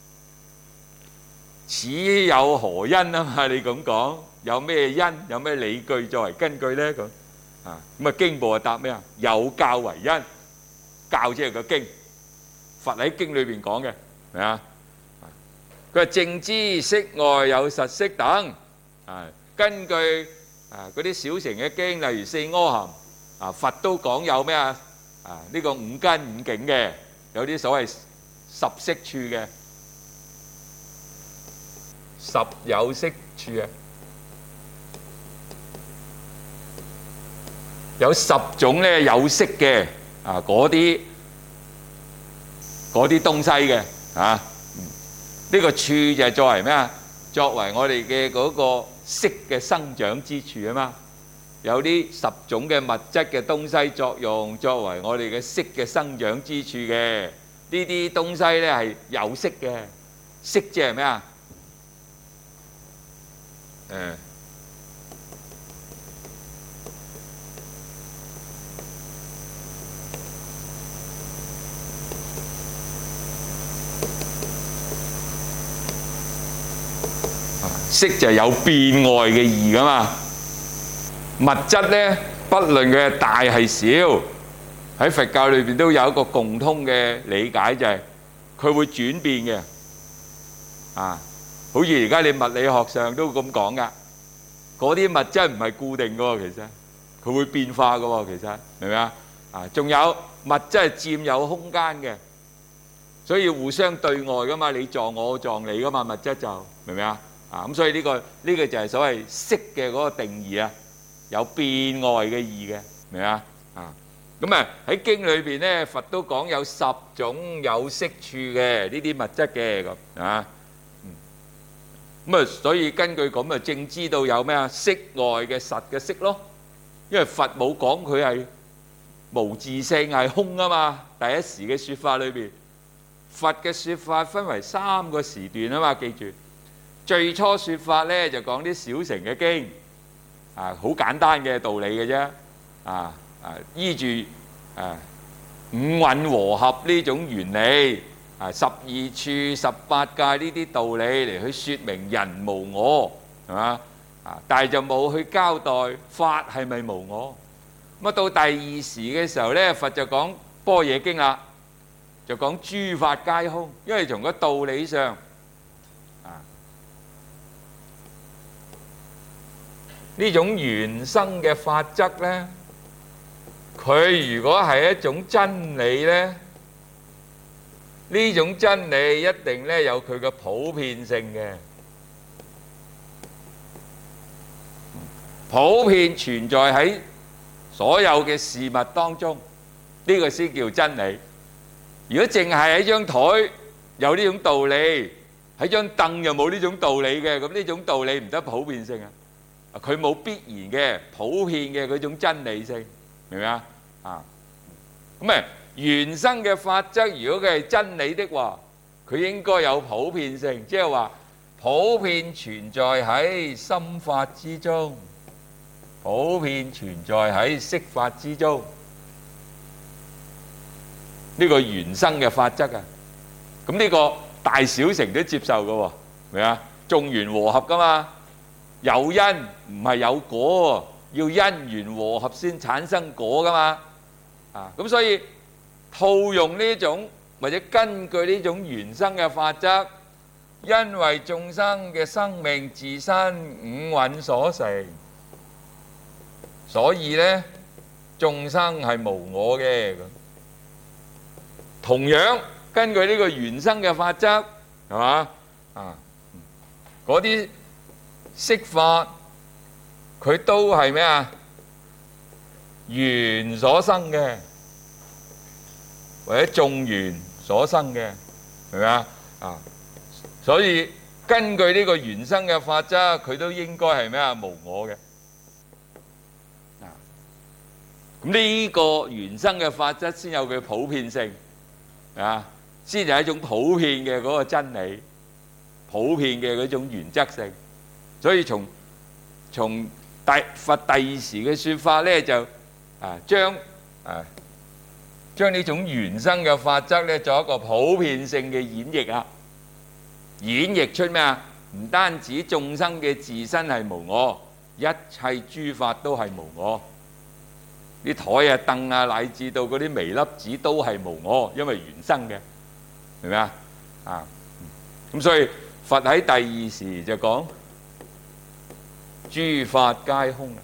此有何因啊嘛？你咁講有咩因？有咩理據作為根據咧？咁啊咁啊經部啊答咩啊？有教為因，教即係個經，佛喺經裏邊講嘅，係啊。佢話正知識外有實識等啊，根據啊嗰啲小乘嘅經，例如四阿含啊，佛都講有咩啊？啊呢個五根五境嘅，有啲所謂十識處嘅。十有識處啊，有十種咧有識嘅啊，嗰啲嗰啲東西嘅啊，呢個處就係作為咩啊？作為我哋嘅嗰個識嘅生長之處啊嘛，有啲十種嘅物質嘅東西作用，作為我哋嘅識嘅生長之處嘅，呢啲東西咧係有識嘅，識即係咩啊？誒，識就係有變外嘅義噶嘛。物質咧，不論佢係大係小，喺佛教裏邊都有一個共通嘅理解，就係佢會轉變嘅。啊！好似而家你物理學上都咁講噶，嗰啲物質唔係固定噶喎，其實佢會變化噶喎，其實明唔明啊？啊，仲有物質係佔有空間嘅，所以互相對外噶嘛，你撞我，我撞你噶嘛，物質就明唔明啊？啊，咁所以呢個呢個就係所謂識嘅嗰個定義啊，有變外嘅義嘅，明唔明啊？啊，咁啊喺經裏邊咧，佛都講有十種有識處嘅呢啲物質嘅咁啊。咁啊，所以根據咁啊，正知道有咩啊？識外嘅實嘅識咯，因為佛冇講佢係無自性係空啊嘛。第一時嘅説法裏邊，佛嘅説法分為三個時段啊嘛，記住。最初説法咧就講啲小乘嘅經，啊，好簡單嘅道理嘅啫，啊啊，依住啊五蘊和合呢種原理。啊！十二處、十八界呢啲道理嚟去説明人無我，係嘛？啊！但係就冇去交代法係咪無我。咁啊，到第二時嘅時候咧，佛就講般若經啦，就講諸法皆空，因為從個道理上，啊，呢種緣生嘅法則咧，佢如果係一種真理咧。呢種真理一定咧有佢嘅普遍性嘅，普遍存在喺所有嘅事物當中，呢個先叫真理。如果淨係喺張台有呢種道理，喺張凳又冇呢種道理嘅，咁呢種道理唔得普遍性啊！佢冇必然嘅普遍嘅嗰種真理性，明唔明啊？啊，咁啊〜緣生嘅法則，如果佢係真理的話，佢應該有普遍性，即係話普遍存在喺心法之中，普遍存在喺色法之中。呢個緣生嘅法則啊，咁呢個大小乘都接受嘅喎，明唔明啊？眾緣和合噶嘛，有因唔係有果，要因緣和合先產生果噶嘛，啊，咁所以。套用呢種或者根據呢種緣生嘅法則，因為眾生嘅生命自身五蘊所成， 所以咧眾生係無我嘅。同樣根據呢個緣生嘅法則，係嘛啊？嗰啲色法佢都係咩啊？緣所生嘅，或者眾緣所生嘅，係咪啊？啊，所以根據呢個緣生嘅法則，佢都應該係咩啊？無我嘅。啊，咁呢個緣生嘅法則先有佢普遍性，啊，先係一種普遍嘅嗰個真理，普遍嘅嗰種原則性。所以從從第佛第二時嘅説法咧，就啊將啊將呢種緣生嘅法則咧，作一個普遍性嘅演繹啊，演繹出咩啊？唔單止眾生嘅自身係無我，一切諸法都係無我。啲台啊、凳啊，乃至到嗰啲微粒子都係無我，因為緣生嘅，明唔明啊？啊，咁所以佛喺第二時就講諸法皆空，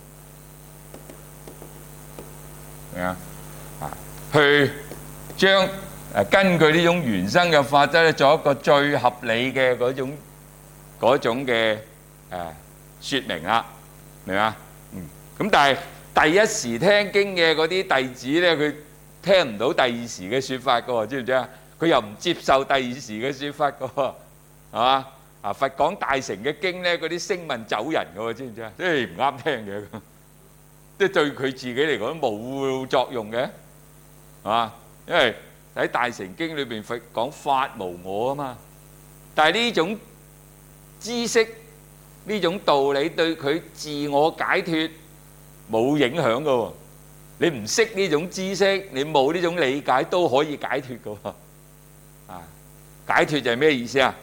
明啊？啊，去將誒根據呢種緣生嘅法則咧，做一個最合理嘅嗰種嗰種嘅誒説明啦，明啊？嗯，咁但係第一時聽經嘅嗰啲弟子咧，佢聽唔到第二時嘅説法嘅喎，知唔知啊？佢又唔接受第二時嘅説法嘅喎，係嘛？啊，佛講大乘嘅經咧，嗰啲聲聞走人嘅喎，知唔知啊？即係唔啱聽嘅，即係對佢自己嚟講冇作用嘅，係嘛？因為喺大乘經裏邊，佛講法無我啊嘛。但係呢種知識、呢種道理對佢自我解脫冇影響嘅喎。你唔識呢種知識，你冇呢種理解都可以解脫嘅喎。啊，解脫就係咩意思啊？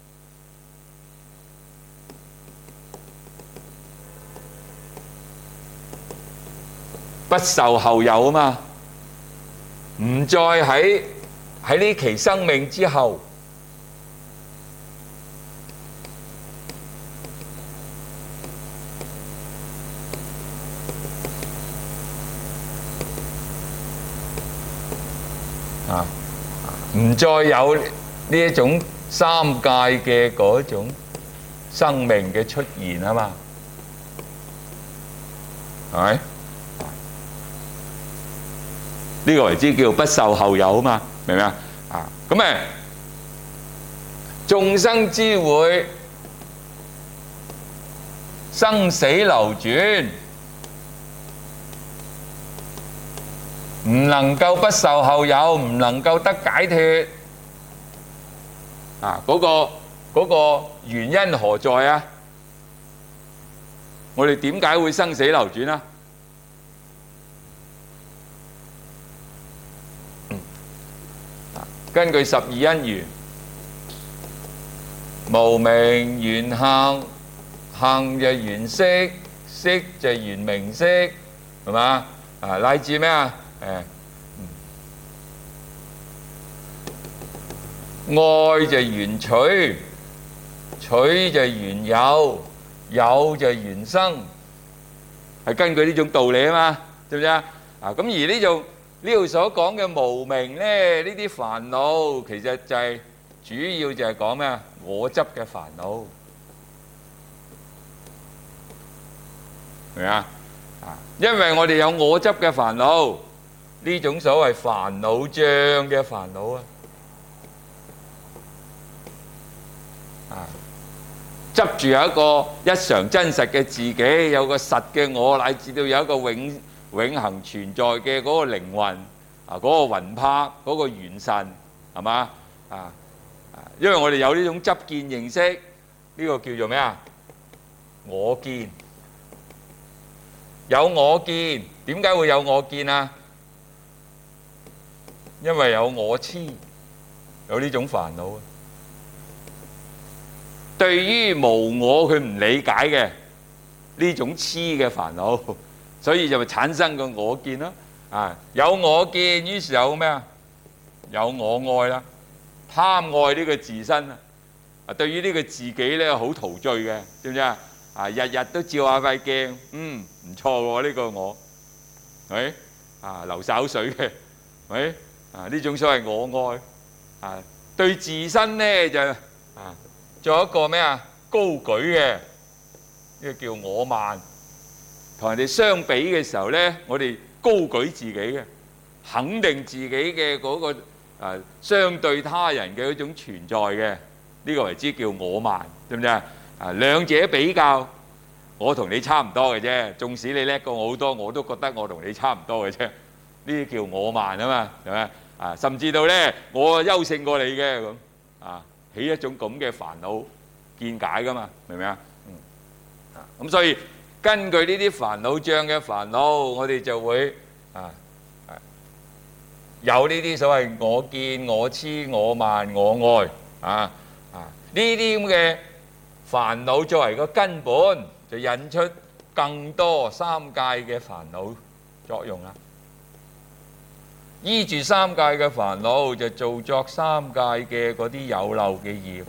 不受後有啊嘛，唔再喺喺呢期生命之後，啊，唔再有呢一種三界嘅嗰種生命嘅出現啊嘛，係咪？呢個為之叫不受後有啊嘛，明唔明啊？啊，咁誒眾生之會生死流轉，唔能夠不受後有，唔能夠得解脫。啊，嗰個嗰個原因何在啊？我哋點解會生死流轉啊？根據十二因緣，無明緣行，行就緣識，識就緣名色，係嘛？啊，乃至咩啊？誒，愛就緣取，取就緣有，有就緣生，係根據呢種道理啊嘛，知唔知啊？啊，咁而呢種呢度所講嘅無明咧，呢啲煩惱其實就係主要就係講咩啊？我執嘅煩惱，明啊？啊，因為我哋有我執嘅煩惱，呢種所謂煩惱障嘅煩惱啊，啊，執住有一個一常真實嘅自己，有個實嘅我，乃至到有一個永永恆存在嘅嗰個靈魂啊，嗰個魂魄，嗰個元神，係嘛？啊，因為我哋有呢種執見認識，呢個叫做咩啊？我見，有我見，點解會有我見啊？因為有我痴，有呢種煩惱。對於無我佢唔理解嘅呢種痴嘅煩惱，所以就會產生個我見咯。啊，有我見，於是有咩啊？有我愛啦，貪愛呢個自身啊。啊，對於呢個自己咧好陶醉嘅，知唔知啊？ 啊，日日都照下塊鏡，嗯，唔錯喎，呢個我，係啊，流晒口水嘅，係啊，呢種所謂我愛啊，對自身咧就啊做一個咩啊高舉嘅，呢個叫我慢。同人哋相比嘅時候咧，我哋高舉自己嘅，肯定自己嘅嗰個啊相對他人嘅嗰種存在嘅，呢個為之叫我慢，知唔知啊？啊，兩者比較，我同你差唔多嘅啫。縱使你叻過我好多，我都覺得我同你差唔多嘅啫。呢啲叫我慢啊嘛，係咪啊？甚至到咧，我優勝過你嘅咁啊，起一種咁嘅煩惱見解噶嘛，明唔明啊？嗯啊，咁所以根據呢啲煩惱障嘅煩惱，我哋就會啊啊有呢啲所謂我見、我痴、我慢、我愛啊啊呢啲咁嘅煩惱作為個根本，就引出更多三界嘅煩惱作用啦。依住三界嘅煩惱，就造作三界嘅嗰啲有漏嘅業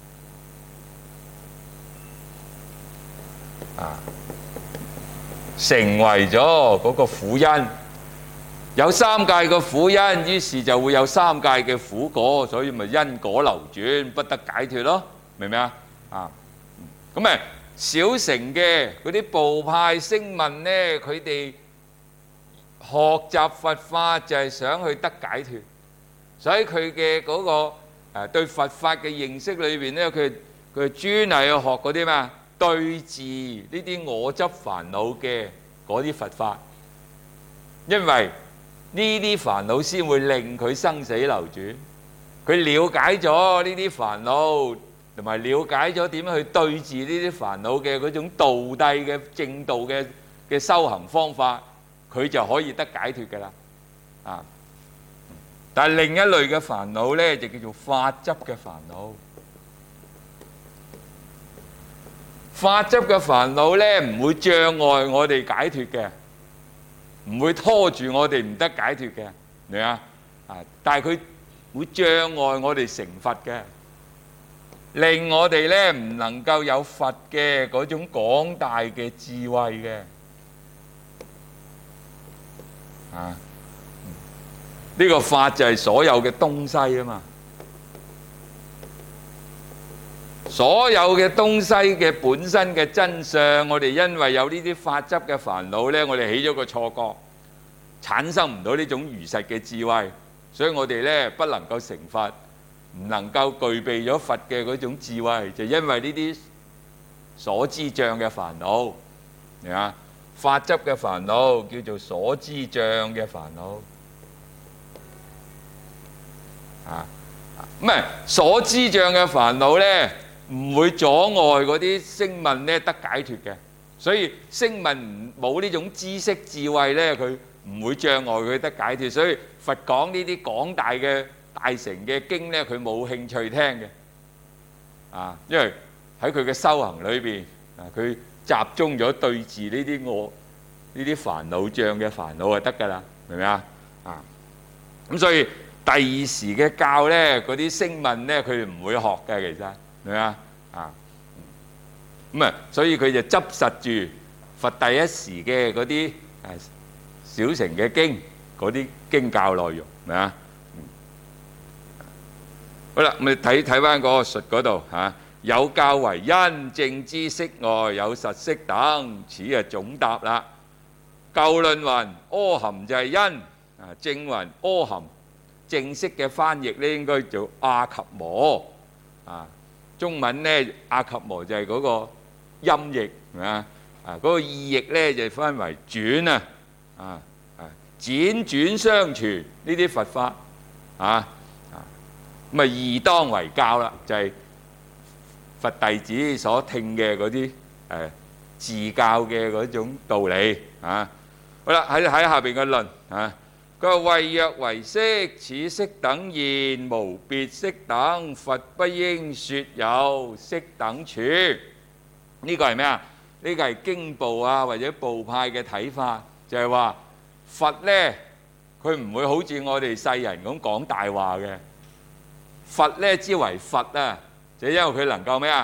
啊，成為咗嗰個苦因。有三界嘅苦因，於是就會有三界嘅苦果，所以咪因果流轉，不得解脫咯。明唔明啊？啊！咁誒小乘嘅嗰啲部派聲聞呢，佢哋學習佛法就係想去得解脫，所以佢嘅嗰個誒對佛法嘅認識裏邊呢，佢佢專係去學嗰啲咩對治呢啲我執煩惱嘅嗰啲佛法，因為呢啲煩惱先會令佢生死流轉，佢了解咗呢啲煩惱。同埋了解咗點樣去對治呢啲煩惱嘅嗰種道諦嘅正道嘅嘅修行方法，佢就可以得解脫嘅啦。啊！但係另一類嘅煩惱呢，就叫做法執嘅煩惱。法執嘅煩惱呢，唔會障礙我哋解脫嘅，唔會拖住我哋唔得解脫嘅，明啊？啊！但係佢會障礙我哋成佛嘅。令我哋咧唔能夠有佛嘅嗰種廣大嘅智慧嘅，啊，呢個法就係所有嘅東西啊嘛，所有嘅東西嘅本身嘅真相，我哋因為有呢啲法執嘅煩惱咧，我哋起咗個錯覺，產生唔到呢種如實嘅智慧，所以我哋咧不能夠成佛。唔能夠具備咗佛嘅嗰種智慧，就因為呢啲所知障嘅煩惱，係嘛？法執嘅煩惱叫做所知障嘅煩惱，啊，咁啊所知障嘅煩惱咧，唔會阻礙嗰啲聲聞咧得解脫嘅，所以聲聞冇呢種知識智慧咧，佢唔會障礙佢得解脫，所以佛講呢啲廣大嘅大乘嘅經咧，佢冇興趣聽嘅，啊，因為喺佢嘅修行裏邊，啊，佢集中咗對治呢啲我呢啲煩惱障嘅煩惱就得㗎啦，明唔明啊？啊，咁所以第二時嘅教咧，嗰啲聲聞咧，佢哋唔會學嘅，其實明唔明啊？啊，咁啊，所以佢就執實住佛第一時嘅嗰啲誒小乘嘅經，嗰啲經教內容，明唔明啊？好啦，咁你睇睇翻嗰個述嗰度嚇，有教為因，正知識外有實識等，此係總答啦。舊論云阿含就係因，啊正云阿含，正式嘅翻譯咧應該做阿及摩，啊中文咧阿及摩就係嗰個音譯，係嘛？啊嗰個意譯咧就分為轉啊，啊啊輾轉相傳呢啲佛法啊。咁啊，義當為教啦，就係佛弟子所聽嘅嗰啲誒自教嘅嗰種道理啊。好啦，喺喺下邊嘅論啊，佢話謂若為識，此識等現無別識等，佛不應説有識等處。呢個係咩啊？呢個係經部啊或者部派嘅睇法，就係話佛咧，佢唔會好似我哋世人咁講大話嘅。佛咧之為佛啊，就因為佢能夠咩啊？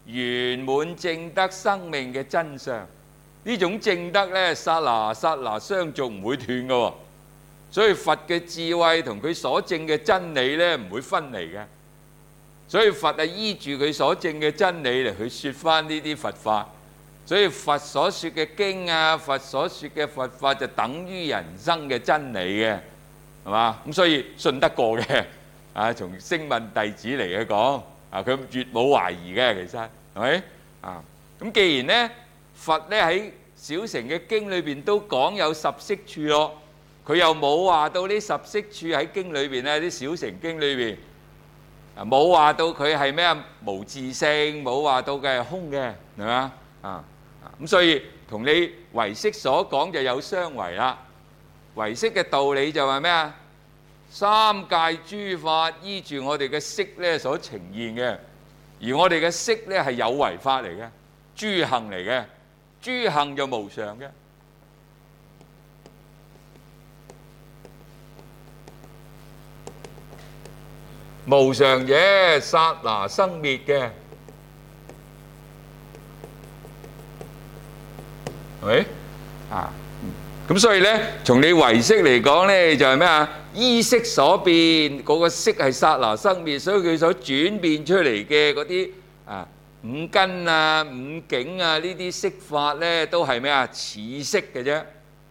圓滿證得生命嘅真相。呢種證得呢，剎那剎那相續唔會斷嘅喎。所以佛嘅智慧同佢所證嘅真理呢，唔會分離嘅。所以佛係依住佢所證嘅真理嚟去説翻呢啲佛法。所以佛所説嘅經啊，佛所説嘅佛法就等於人生嘅真理嘅，係嘛？咁所以信得過嘅。啊，從聲聞弟子嚟嘅講，啊佢絕冇懷疑嘅，其實係咪？啊，咁既然呢，佛呢喺小乘嘅經裏邊都講有十識處咯，佢又冇話到呢十識處喺經裏邊呢，啲小乘經裏邊啊冇話到佢係咩啊無自性，冇話到嘅係空嘅，係嘛？啊咁所以同你唯識所講就有相違啦。唯識嘅道理就係咩啊？三界諸法依住我哋嘅識咧所呈現嘅，而我哋嘅識咧係有為法嚟嘅，諸行嚟嘅，諸行就無常嘅。無常者，剎那生滅嘅，係咪啊？咁所以咧，從你唯識嚟講咧，就係咩啊？依識所變，嗰個識係剎那生滅，所以佢所轉變出嚟嘅嗰啲啊五根啊、五境啊呢啲識法咧，都係咩啊？似識嘅啫。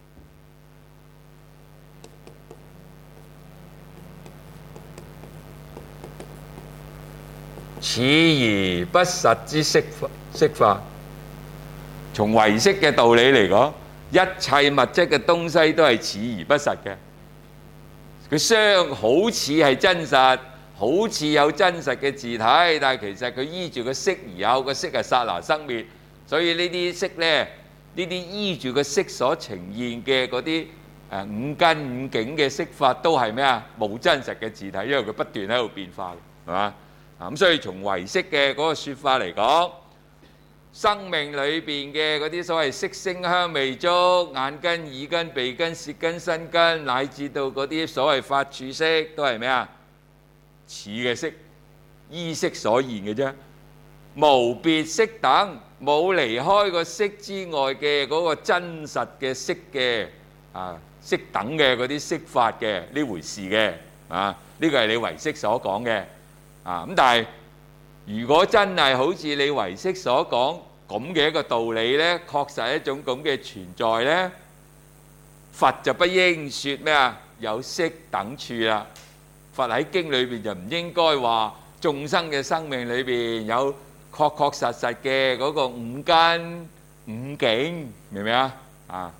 似而不實之識識法。從唯識嘅道理嚟講，一切物質嘅東西都係似而不實嘅。佢相好似係真實，好似有真實嘅自體，但係其實佢依住個色而有，個色係剎那生滅，所以呢啲色呢，呢啲依住個色所呈現嘅嗰啲誒五根五境嘅色法都係咩啊？冇真實嘅自體，因為佢不斷喺度變化嘅，係嘛？咁所以從唯識嘅嗰個説法嚟講，生命裏邊嘅嗰啲所謂色聲香味觸、眼根、耳根、鼻根、舌根、身根，乃至到嗰啲所謂法處識，都係咩啊？似嘅識，依識所現嘅啫，無別識等，冇離開個識之外嘅嗰個真實嘅識嘅啊識等嘅嗰啲識法嘅呢回事嘅啊，呢個係你唯識所講嘅啊。咁但係如果真係好似你唯識所講咁嘅一個道理呢，確實係一種咁嘅存在呢，佛就不應説咩啊？有識等處啦。佛喺經裏邊就唔應該話眾生嘅生命裏邊有確確實實嘅嗰個五根五境，明唔明啊？啊！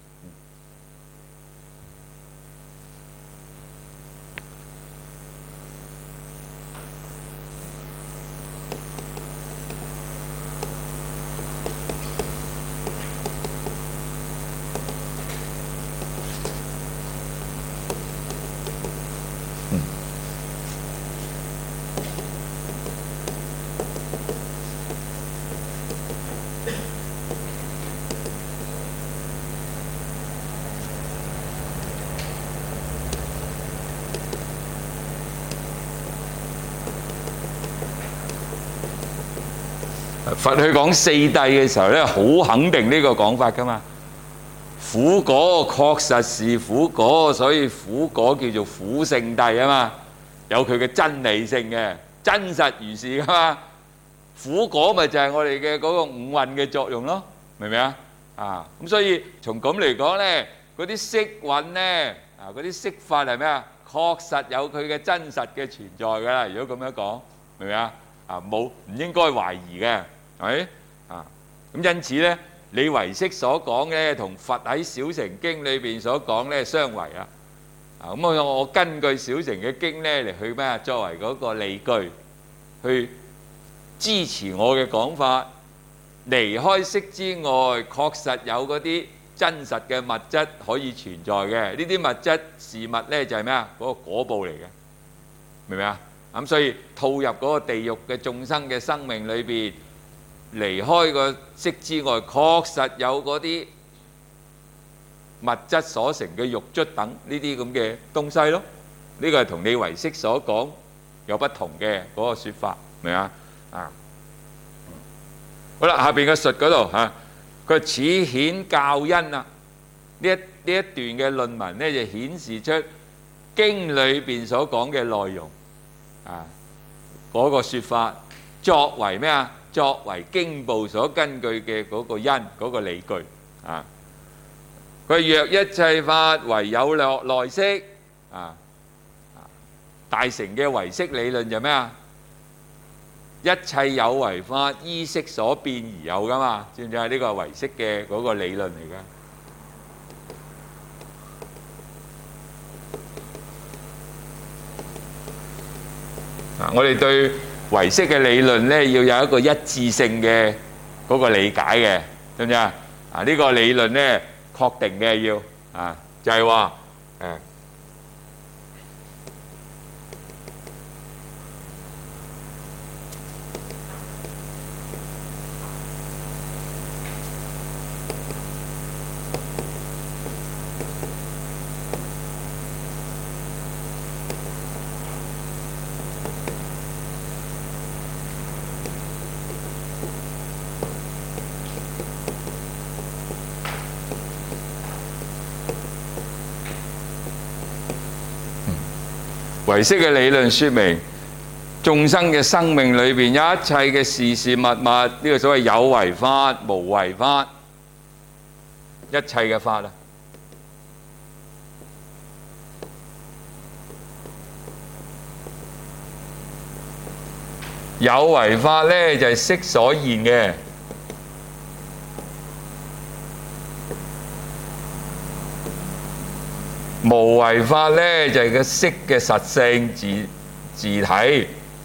佛去講四諦嘅時候咧，好肯定呢個講法噶嘛。苦果確實是苦果，所以苦果叫做苦聖諦啊嘛，有佢嘅真理性嘅，真實如是噶嘛。苦果咪就係我哋嘅嗰個五蘊嘅作用咯，明唔明啊？啊，咁所以從咁嚟講咧，嗰啲色蘊咧，啊嗰啲色法係咩啊？確實有佢嘅真實嘅存在噶啦。如果咁樣講，明唔明啊？啊，冇唔應該懷疑嘅。係啊，咁因此咧，你唯識所講嘅同佛喺小乘經裏邊所講咧相違啊。啊，咁我我根據小乘嘅經咧嚟去咩啊？作為嗰個理據，去支持我嘅講法。離開識之外，確實有嗰啲真實嘅物質可以存在嘅。呢啲物質事物咧就係咩啊？嗰個果報嚟嘅，明唔明啊？咁所以套入嗰個地獄嘅眾生嘅生命裏邊。離開個識之外，確實有嗰啲物質所成嘅肉質等呢啲咁嘅東西咯。呢個係同你唯識所講有不同嘅嗰個説法，明唔明啊？啊， 好啦，下邊嘅述嗰度嚇，佢此顯教恩啊！呢一呢一段嘅論文咧，就顯示出經裏邊所講嘅內容啊，嗰個説法作為咩啊？作為經部所根據嘅嗰個因嗰個理據啊。佢若一切法唯有內內釋啊，大乘嘅唯識理論就咩啊？一切有為法依識所變而有噶嘛，知唔知啊？呢個係唯識嘅嗰個理論嚟噶。啊，我哋對唯識嘅理論咧，要有一個一致性嘅嗰個理解嘅，知唔知啊？啊，呢個理論咧確定嘅要啊，就係話誒。唯識嘅理論説明，眾生嘅生命裏邊有一切嘅事事物物，呢個所謂有為法、無為法，一切嘅法啊，有為法咧就係識所現嘅。無為法咧就係個識嘅實性自自體，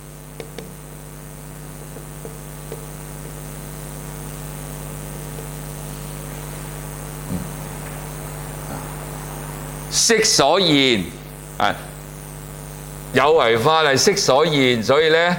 識所現啊，有為法係識所現，所以咧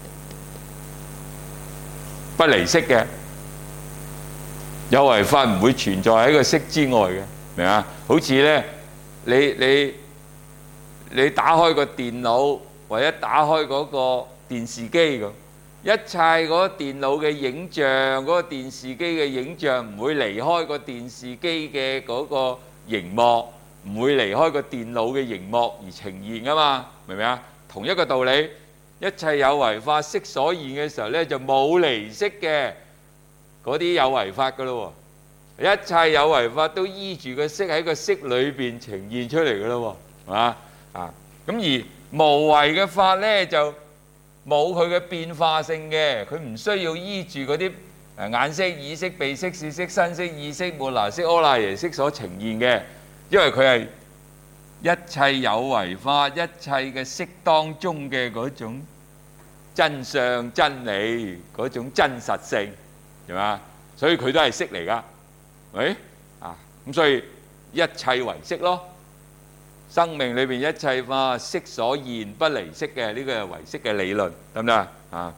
不離識嘅，有為法唔會存在喺個識之外嘅，明啊？好似咧。你你你打開個電腦或者打開嗰個電視機咁，一切嗰個電腦嘅影像、嗰個電視機嘅影像唔會離開個電視機嘅嗰個熒幕，唔會離開個電腦嘅熒幕而呈現噶嘛，明唔明啊？同一個道理，一切有為法識所現嘅時候咧，就冇離識嘅嗰啲有為法噶咯喎。一切有為法都依住個識喺個識裏邊呈現出嚟嘅咯喎，係嘛啊？咁而無為嘅法咧就冇佢嘅變化性嘅，佢唔需要依住嗰啲誒眼識、耳識、鼻識、舌識、身識、意識、末那識、阿賴耶識所呈現嘅，因為佢係一切有為法、一切嘅識當中嘅嗰種真相、真理、嗰種真實性，係嘛？所以佢都係識嚟㗎。喂啊，咁所以一切唯識咯，生命裏邊一切法識所現不離識嘅，呢個係唯識嘅理論，得唔得啊？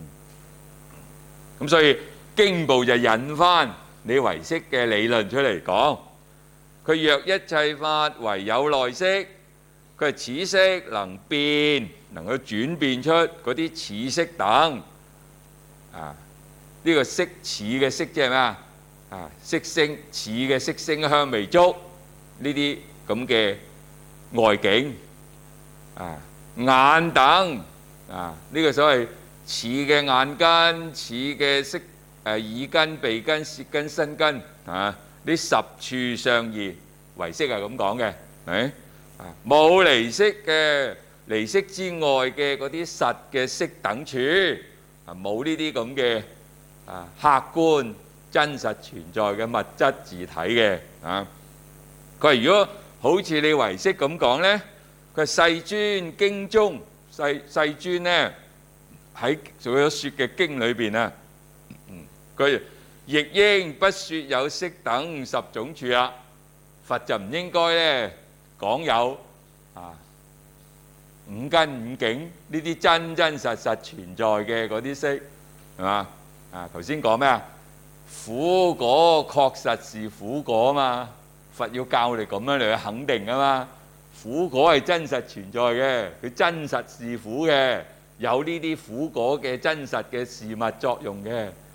咁所以經部就引翻你唯識嘅理論出嚟講，佢若一切法唯有內識，佢係此識能變，能夠轉變出嗰啲此識等啊，呢個識似嘅識即係咩啊？啊，色聲似嘅色聲香味觸呢啲咁嘅外境啊，眼等啊，呢個所謂似嘅眼根、似嘅色誒耳根、鼻根、舌根、身根啊，呢十處相現，唯識係咁講嘅，係啊，冇離識嘅，離識之外嘅嗰啲實嘅識等處啊，冇呢啲咁嘅啊客觀真實存在嘅物質自體嘅啊，佢話如果好似你唯識咁講咧，佢世尊經中世世尊咧喺所有説嘅經裏邊啊，佢亦應不説有識等十種處啊，佛就唔應該咧講有啊五根五境呢啲真真實實存在嘅嗰啲識係嘛啊？頭先講咩啊？苦果確實是苦果啊嘛，佛要教我哋咁樣嚟去肯定啊嘛。苦果係真實存在嘅，佢真實是苦嘅，有呢啲苦果嘅真實嘅事物作用嘅，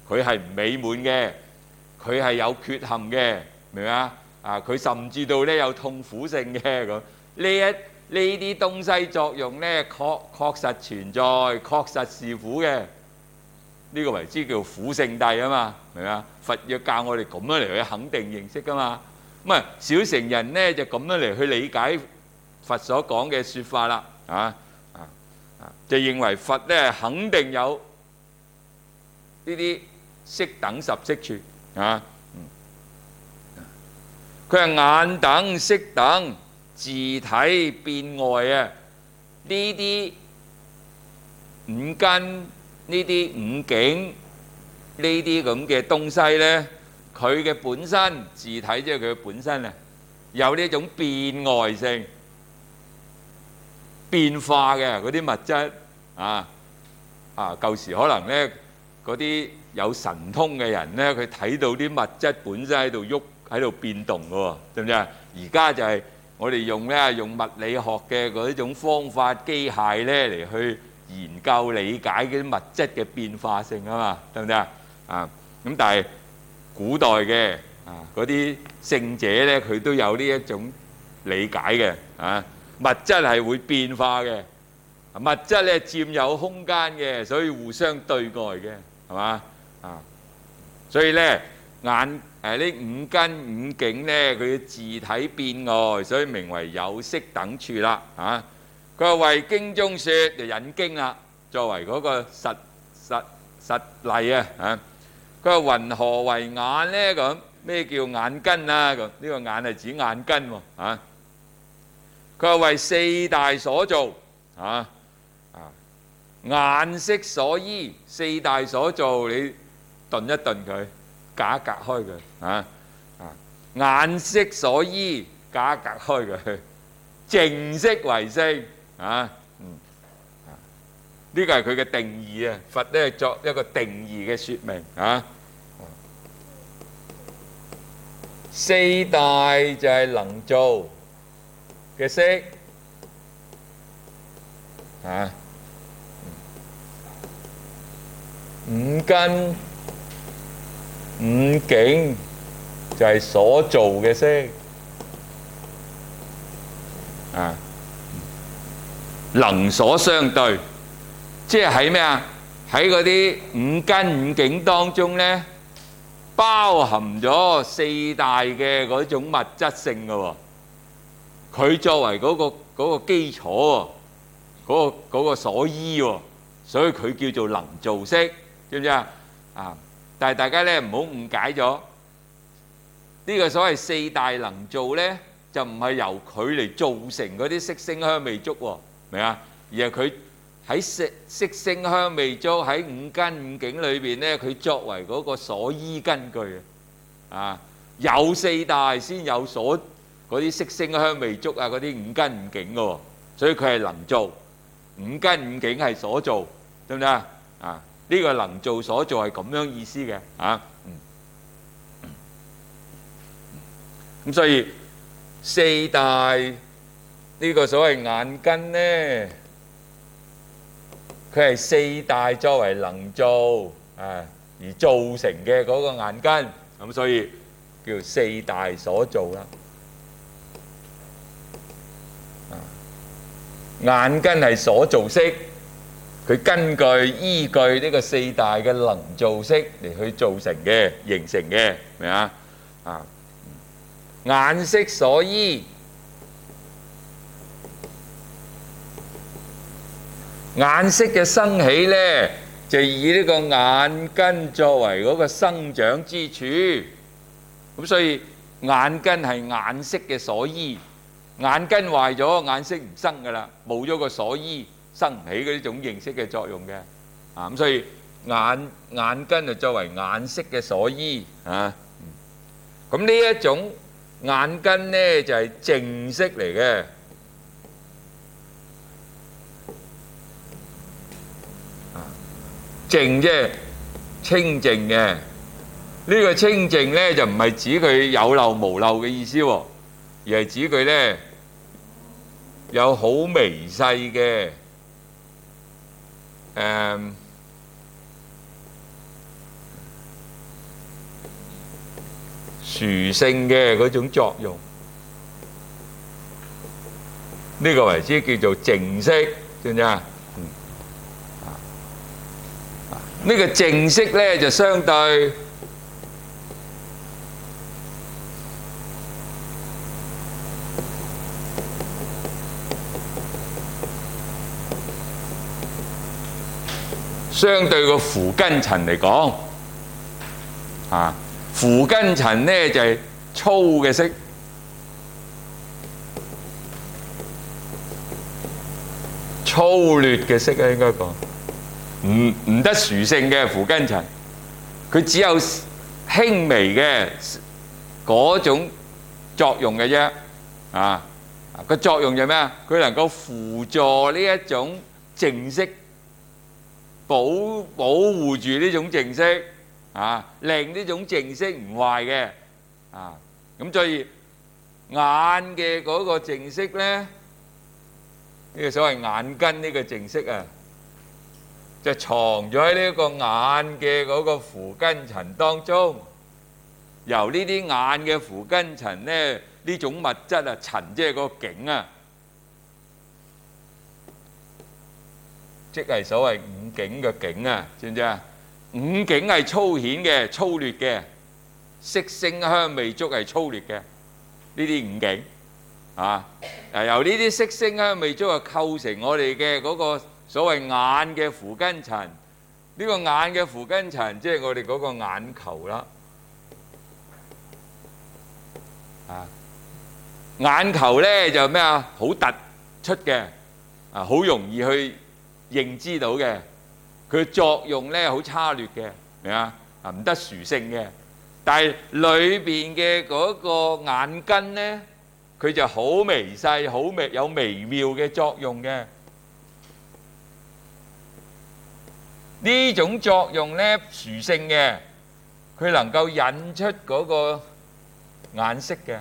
佢係唔美滿嘅，佢係有缺陷嘅，明唔明啊？啊，佢甚至到咧有痛苦性嘅咁。呢一呢啲東西作用咧，確確實存在，確實是苦嘅。呢個為之叫苦聖諦啊嘛，明唔明啊？佛要教我哋咁樣嚟去肯定認識噶嘛。咁啊，小乘人咧就咁樣嚟去理解佛所講嘅説法啦，啊啊啊，就認為佛咧肯定有呢啲色等十識處啊。佢係眼等、色等、自體、變外啊，呢啲五根、呢啲五境、呢啲咁嘅東西咧，佢嘅本身自體即係佢嘅本身啊，有呢一種變外性、變化嘅嗰啲物質啊啊！舊時可能咧嗰啲有神通嘅人咧，佢睇到啲物質本身喺度喐，喺度變動嘅喎，知唔知啊？而家就係我哋用咧用物理學嘅嗰一種方法、機械咧嚟去研究理解嗰啲物質嘅變化性啊嘛，得唔得啊？啊咁，但係古代嘅啊嗰啲聖者咧，佢都有呢一種理解嘅啊。物質係會變化嘅，物質咧佔有空間嘅，所以互相對外嘅，係嘛啊？所以咧眼誒呢五根五境咧，佢嘅自體變外，所以名為有色等處啦。啊，佢話為經中説就引經啦，作為嗰個實實實例啊。啊，佢話云何為眼咧？咁咩叫眼根啊？咁呢個眼係指眼根喎。啊，佢話為四大所造啊啊，眼色所依，四大所造，你頓一頓佢。隔一隔開佢啊啊！眼色所依，隔一隔開佢，淨色為性啊。嗯啊，呢個係佢嘅定義啊。佛咧作一個定義嘅説明啊。四大就係能造嘅色啊，五根。五境就係所造嘅色啊，能所相對，即係喺咩啊？喺嗰啲五根五境當中咧，包含咗四大嘅嗰種物質性嘅喎。佢作為嗰個嗰個基礎喎，嗰個嗰個所依喎，所以佢叫做能造色，知唔知啊？啊！但係大家咧唔好誤解咗，呢個所謂四大能造咧，就唔係由佢嚟造成嗰啲色聲香味觸喎，明啊？而係佢喺色色聲香味觸喺五根五境裏邊咧，佢作為嗰個所依根據啊，有四大先有所嗰啲色聲香味觸啊，嗰啲五根五境嘅喎，所以佢係能造，五根五境係所造，得唔得啊？啊！呢個能造所造係咁樣意思嘅啊，嗯，咁所以四大呢個所謂眼根咧，佢係四大作為能造啊而造成嘅嗰個眼根，咁所以叫四大所造啦。啊，眼根係所造色。佢根據依據呢個四大嘅能造色嚟去造成嘅、形成嘅，明啊？啊，眼色所依，眼色嘅生起咧，就以呢個眼根作為嗰個生長之處。咁所以眼根係眼色嘅所依，眼根壞咗，眼色唔生噶啦，冇咗個所依。生唔起嗰啲種認識嘅作用嘅，啊咁所以眼眼根就作為眼色嘅所依啊，咁呢一種眼根咧就係淨色嚟嘅，啊淨即係清淨嘅，呢個清淨咧就唔係指佢有漏無漏嘅意思喎，而係指佢咧有好微細嘅。誒殊勝嘅嗰種作用。呢個為之叫做淨色，知唔知啊？呢個淨色咧就相對相對個符根塵嚟講，啊，符根塵咧就係粗嘅色。粗劣嘅色啊，應該講唔唔得殊勝嘅符根塵，佢只有輕微嘅嗰種作用嘅啫。啊，個作用就咩啊？佢能夠輔助呢一種淨色，保保護住呢種淨色，啊，令呢種淨色唔壞嘅。啊，咁所以眼嘅嗰個淨色咧。呢個所謂眼根呢個淨色啊，就藏咗喺呢個眼嘅嗰個符根塵當中。由呢啲眼嘅符根塵咧，呢種物質啊，塵即係個境啊，即係所謂五境嘅境啊，知唔知啊？五境係粗顯嘅、粗劣嘅，色聲香味觸係粗劣嘅，呢啲五境。啊！誒由呢啲色聲香味觸啊構成我哋嘅嗰個所謂眼嘅符根塵。呢個眼嘅符根塵即係我哋嗰個眼球啦。啊！眼球咧就咩啊？好突出嘅，啊好容易去認知到嘅。佢作用咧好差劣嘅，明啊？啊唔得殊勝嘅。但係裏邊嘅嗰個眼根咧，佢就好微細、好微有微妙嘅作用嘅。呢種作用咧殊勝嘅，佢能夠引出嗰個眼色嘅。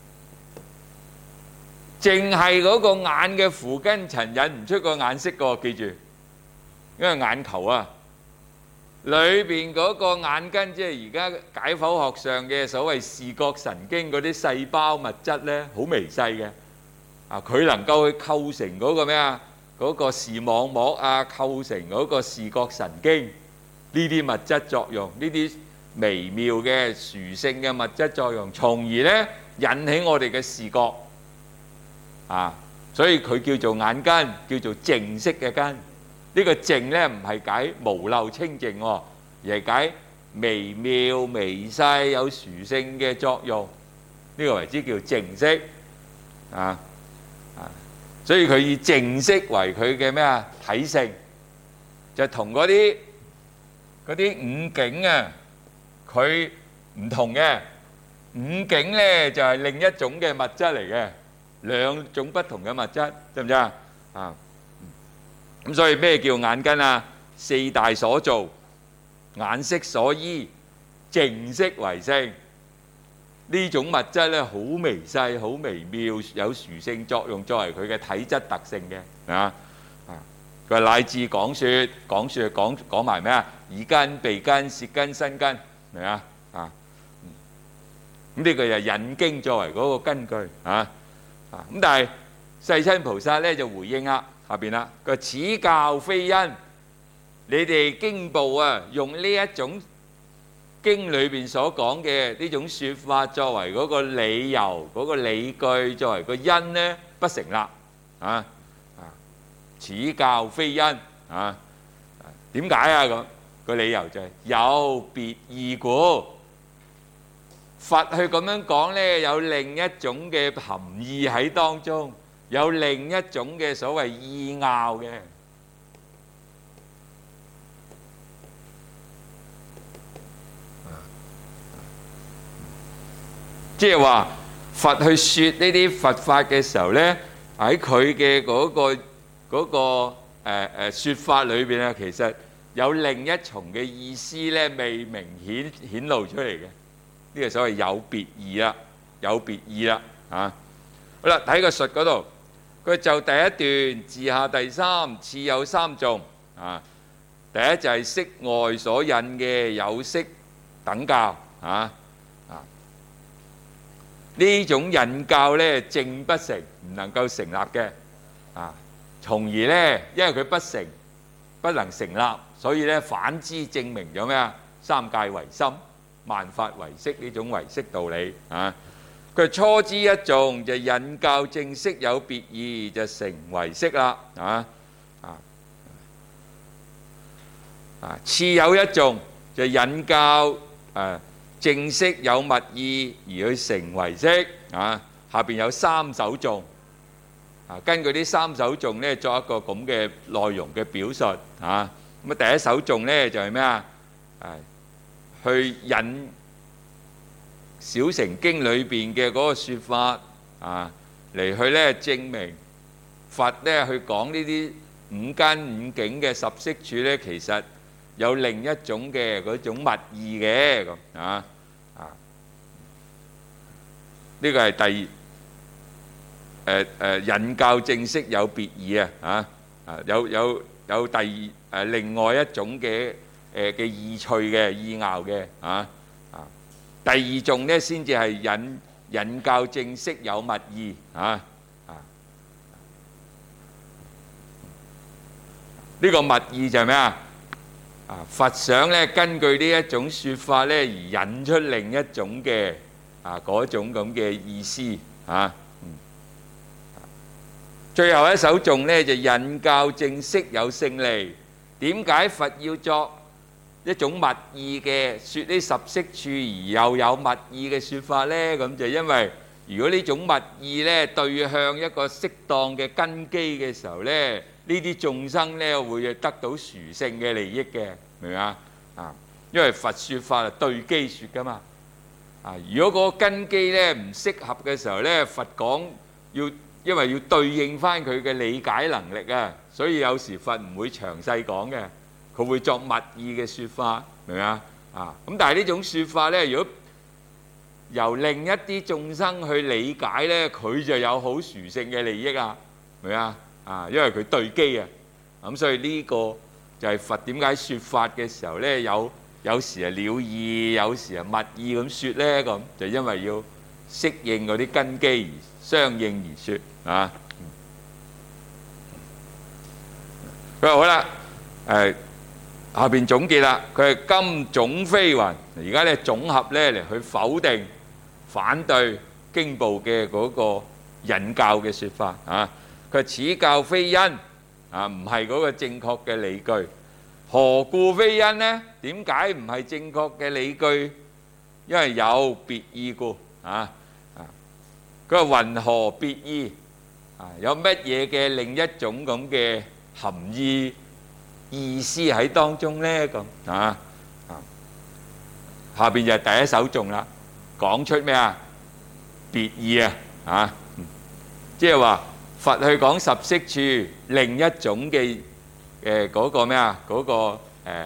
淨係嗰個眼嘅符根塵引唔出個眼色個，記住，因為眼球啊，裏邊嗰個眼根，即係而家解剖學上嘅所謂視覺神經嗰啲細胞物質咧，好微細嘅。啊，佢能夠去構成嗰個咩啊？嗰個視網膜啊，構成嗰個視覺神經呢啲物質作用，呢啲微妙嘅殊勝嘅物質作用，從而咧引起我哋嘅視覺。啊，所以佢叫做眼根，叫做淨色嘅根。呢個淨咧唔係解無漏清淨喎，而係解微妙微細有殊勝嘅作用。呢個為之叫淨色啊啊！所以佢以淨色為佢嘅咩啊體性，就同嗰啲嗰啲五境啊，佢唔同嘅。五境咧就係另一種嘅物質嚟嘅。兩種不同嘅物質，知唔知啊？啊，咁所以咩叫眼根啊？四大所造，眼色所依，淨色為性。呢種物質咧，好微細、好微妙，有殊勝作用，作為佢嘅體質特性嘅啊啊！佢話乃至講説，講説講講埋咩啊？耳根、鼻根、舌根、身根，明啊？啊，咁呢個就引經作為嗰個根據啊。啊咁，但係世親菩薩咧就回應啦，下邊啦，佢話此教非因，你哋經部啊，用呢一種經裏邊所講嘅呢種説法作為嗰個理由、嗰個理據，作為個因咧，不成立啊！啊，此教非因啊！點解啊？咁個理由就係有別義故。佛去咁樣講呢，有另一種嘅含義喺當中，有另一種嘅所謂意拗嘅。即係話佛去説呢啲佛法嘅時候呢，喺佢嘅嗰個嗰個誒誒説法裏邊啊，其實有另一重嘅意思呢，未明顯顯露出嚟嘅。呢個所謂有別義啦，有別義啦，啊，好啦，睇個述嗰度，佢就第一段字下第三次有三頌，啊，第一就係色外所引嘅有色等教，啊啊， 呢種引教咧正不成，唔能夠成立嘅啊。從而咧，因為佢不成，不能成立，所以咧反之證明咗咩啊？三界唯心，萬法唯識呢種唯識道理啊。佢初之一頌就引教正式有別義，就成唯識啦啊啊啊！次有一頌就引教誒正式有密義而去成唯識啊。下邊有三首頌。根據呢三首頌咧，作一個咁嘅內容嘅表述啊。咁啊，第一首頌咧就係咩啊？係去引《小乘經》裏邊嘅嗰個説法啊，嚟去咧證明佛咧去講呢啲五根五境嘅十識處咧，其實有另一種嘅嗰種密義嘅咁啊啊。呢個係第二。誒誒引教正式有別義啊！啊啊有有有第二誒另外一種嘅誒嘅義趣嘅義拗嘅啊啊！第二頌咧先至係引引教正式有密義啊啊！呢個密義就係咩啊？啊佛想咧根據呢一種説法咧而引出另一種嘅啊嗰種咁嘅意思啊！最後一首頌咧就引教正式有勝利。點解佛要作一種密義嘅説呢十識處而又有密義嘅説法咧？咁就因為如果呢種密義咧對向一個適當嘅根基嘅時候咧，呢啲眾生咧會得到殊勝嘅利益嘅，明唔明啊？啊，因為佛説法係對機説噶嘛。啊，如果個根基咧唔適合嘅時候咧，佛講要。因為要對應翻佢嘅理解能力啊，所以有時佛唔會詳細講嘅，佢會作密義嘅説法，明唔明啊？啊，咁但係呢種説法咧，如果由另一啲眾生去理解咧，佢就有好殊勝嘅利益啊，明唔明啊？啊，因為佢對機啊，咁所以呢個就係佛點解説法嘅時候咧，有有時係了義，有時係密義咁説咧，咁就因為要適應嗰啲根基而相應而説。啊，佢話好啦，誒下邊總結啦，佢係今總非云，而家咧總合咧嚟去否定、反對經部嘅嗰個引教嘅説法啊。佢話此教非因啊，唔係嗰個正確嘅理據。何故非因呢？點解唔係正確嘅理據？因為有別義故啊啊！佢話云何別義？啊，有乜嘢嘅另一種咁嘅含義意思喺當中咧？咁啊啊，下邊就係第一首頌啦，講出咩啊？別義啊啊，即係話佛去講十識處另一種嘅誒嗰個咩啊？嗰個誒誒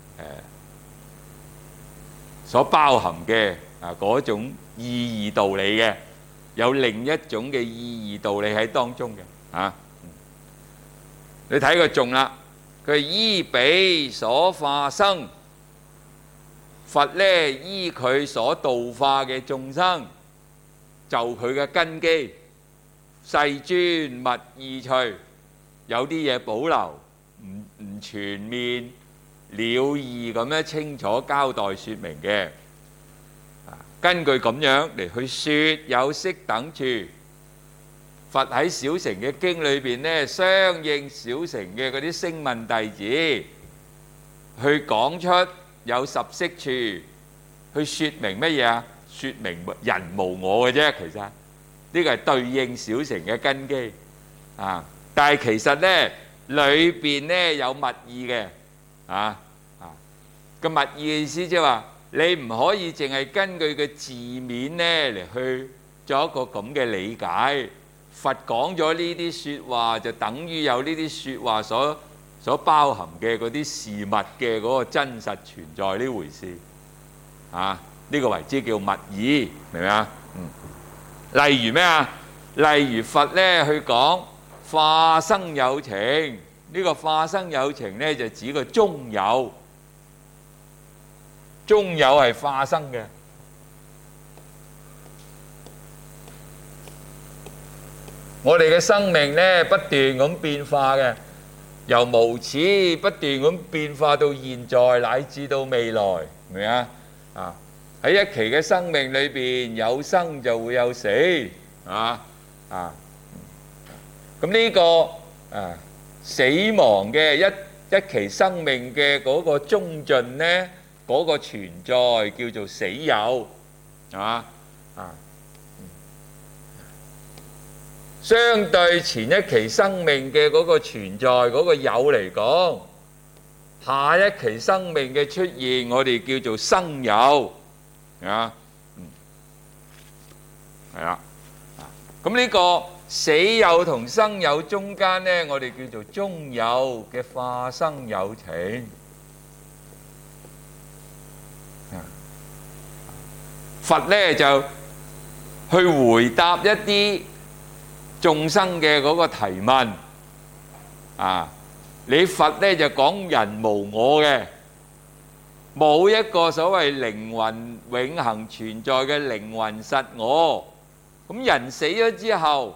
所包含嘅啊嗰種意義道理嘅。有另一種嘅意義道理喺當中嘅啊！你睇個頌啦，佢依彼所化生，佛咧依佢所度化嘅眾生，就佢嘅根基，世尊密義趣，有啲嘢保留，唔唔全面了義咁樣清楚交代説明嘅。根據咁樣嚟去説有識等處，佛喺小乘嘅經裏邊咧，相應小乘嘅嗰啲聲聞弟子，去講出有十識處，去説明乜嘢啊？説明人無我嘅啫，其實呢個係對應小乘嘅根基啊。但係其實咧裏邊咧有密義嘅啊啊個密義嘅意思即係話。你唔可以淨係根據個字面咧嚟去做一個咁嘅理解。佛講咗呢啲説話，就等於有呢啲説話所所包含嘅嗰啲事物嘅嗰個真實存在呢回事啊。呢個為之叫密義，明唔明啊？嗯。例如咩啊？例如佛咧去講化生有情，呢個化生有情咧就指個中有。中有係化生嘅， 我哋嘅生命呢，不斷咁變化嘅，由無始不斷咁變化到現在，乃至到未來，明唔明啊？啊，喺一期嘅生命裏邊，有生就會有死，啊啊，咁呢個啊死亡嘅一一期生命嘅嗰個終盡呢，嗰個存在叫做死有，係嘛啊？相對前一期生命嘅嗰個存在嗰個有嚟講，下一期生命嘅出現，我哋叫做生有，啊，嗯，係啦，咁呢個死有同生有中間呢，我哋叫做中有嘅化生有情。佛呢就去回答一啲眾生嘅嗰個提問，啊，你佛呢就講人無我嘅，冇一個所謂靈魂永恆存在嘅靈魂實我。咁人死咗之後，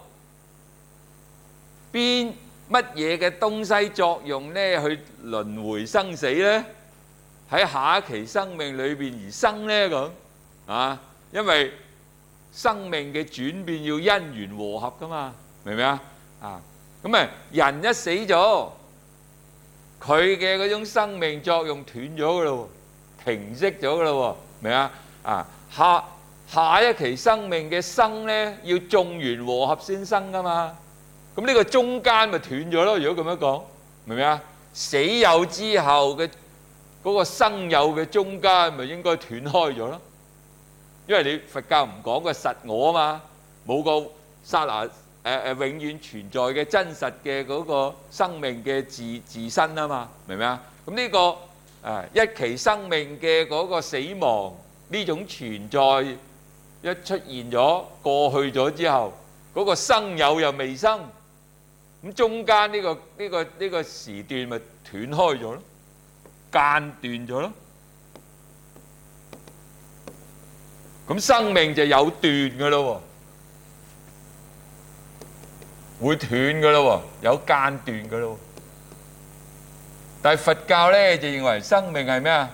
邊乜嘢嘅東西作用呢？去輪迴生死呢？喺下一期生命裏邊而生呢？咁啊，因為生命嘅轉變要因緣和合噶嘛，明唔明啊？啊，咁啊，人一死咗，佢嘅嗰種生命作用斷咗噶咯，停息咗噶咯，明唔明啊？啊，下下一期生命嘅生呢，要眾緣和合先生噶嘛，咁呢個中間咪斷咗咯？如果咁樣講，明唔明啊？死有之後嘅嗰個生有嘅中間咪應該斷開咗咯？因為你佛教唔講個實我啊嘛，冇個剎那誒誒永遠存在嘅真實嘅嗰個生命嘅自自身啊嘛，明唔明啊？咁呢個誒一期生命嘅嗰個死亡呢種存在一出現咗過去咗之後，嗰個生有又未生，咁中間呢個呢個呢個時段咪斷開咗咯，間斷咗咯。咁生命就有斷嘅咯喎，會斷嘅咯喎，有間斷嘅咯。但係佛教咧就認為生命係咩啊？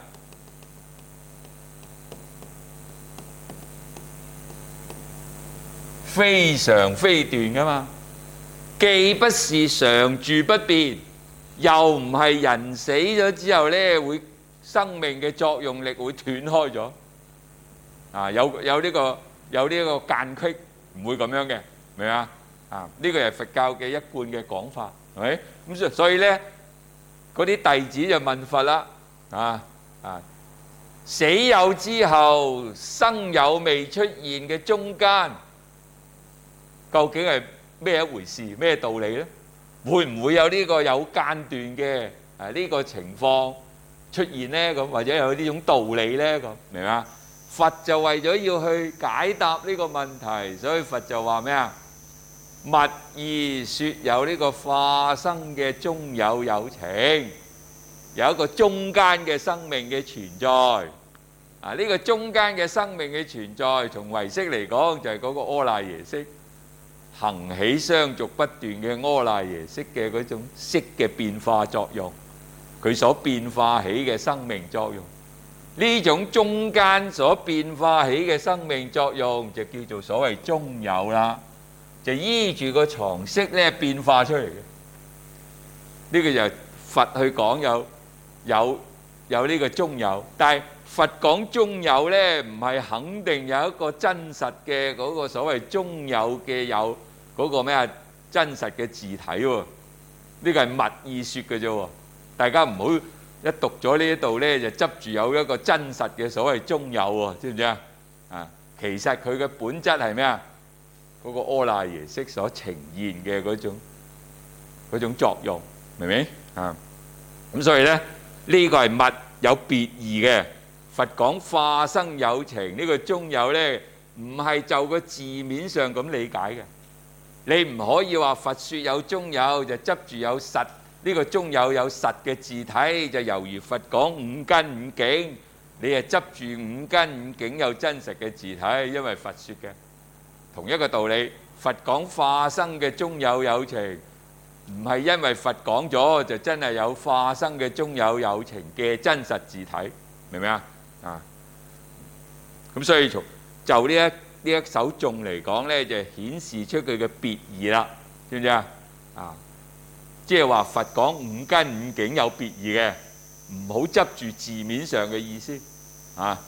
非常非斷嘅嘛，既不是常住不變，又唔係人死咗之後咧會生命嘅作用力會斷開咗。啊，有有呢個有呢個間隙，唔會咁樣嘅，明啊？啊，呢個係佛教嘅一貫嘅講法，係咪？咁所所以咧，嗰啲弟子就問佛啦，啊啊，死有之後，生有未出現嘅中間，究竟係咩一回事？咩道理咧？會唔會有呢個有間斷嘅啊呢個情況出現咧？咁或者有呢種道理咧？咁明啊？佛就為咗要去解答呢個問題，所以佛就話咩啊？密意說有呢個化生嘅中有有情，有一個中間嘅生命嘅存在。啊，呢個中間嘅生命嘅存在，從唯識嚟講就係嗰個阿賴耶識，行起相續不斷嘅阿賴耶識嘅嗰種識嘅變化作用，佢所變化起嘅生命作用。呢種中間所變化起嘅生命作用就叫做所謂中有啦，就依住個常識咧變化出嚟嘅。呢個就係佛去講有有有呢個中有，但係佛講中有咧，唔係肯定有一個真實嘅嗰個所謂中有嘅有嗰個咩啊真實嘅自體喎。呢個係密意説嘅啫喎，大家唔好一讀咗呢一度咧，就執住有一個真實嘅所謂中有喎，知唔知啊？啊，其實佢嘅本質係咩啊？嗰個阿賴耶識所呈現嘅嗰種嗰種作用，明唔明啊？咁所以咧，呢個係密有別義嘅。佛講化生有情，呢個中有咧，唔係就個字面上咁理解嘅。你唔可以話佛説有中有就執住有實。呢個中有有實嘅自體，就猶如佛講五根五境，你係執住五根五境有真實嘅自體，因為佛説嘅。同一個道理， 佛講化生嘅中有有情，唔係因為佛講咗就真係有化生嘅中有有情嘅真實自體，明唔明啊？啊，咁所以從就呢一呢一首頌嚟講咧，就顯示出佢嘅別義啦，知唔知啊？啊，即係話佛講五根五境有別義嘅，唔好執住字面上嘅意思啊。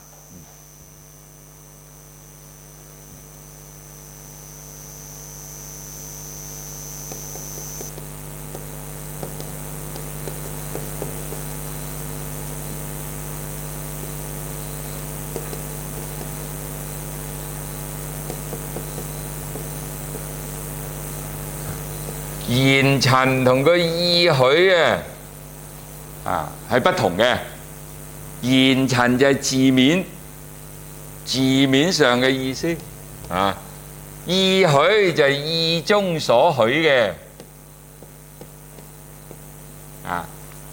言陳同個意許啊，啊係不同嘅。言陳就係字面字面上嘅意思啊，意許就係意中所許嘅啊。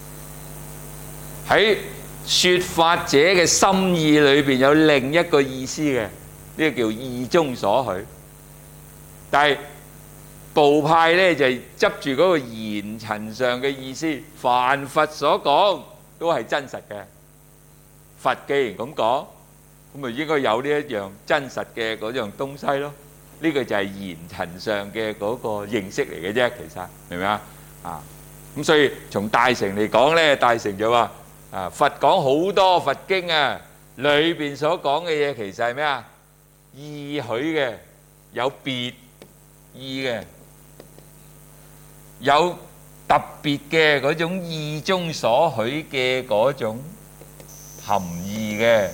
喺説法者嘅心意裏邊有另一個意思嘅，呢個叫意中所許，但係部派咧就係執住嗰個言陳上嘅意思，凡佛所講都係真實嘅。佛既然咁講，咁咪應該有呢一樣真實嘅嗰樣東西咯。呢個就係言陳上嘅嗰個認識嚟嘅啫，其實明唔明啊？啊，咁所以從大乘嚟講咧，大乘就話啊，佛講好多佛經啊，裏邊所講嘅嘢其實係咩啊？意許嘅，有別意嘅。有特別嘅嗰種意中所許嘅嗰種含義嘅，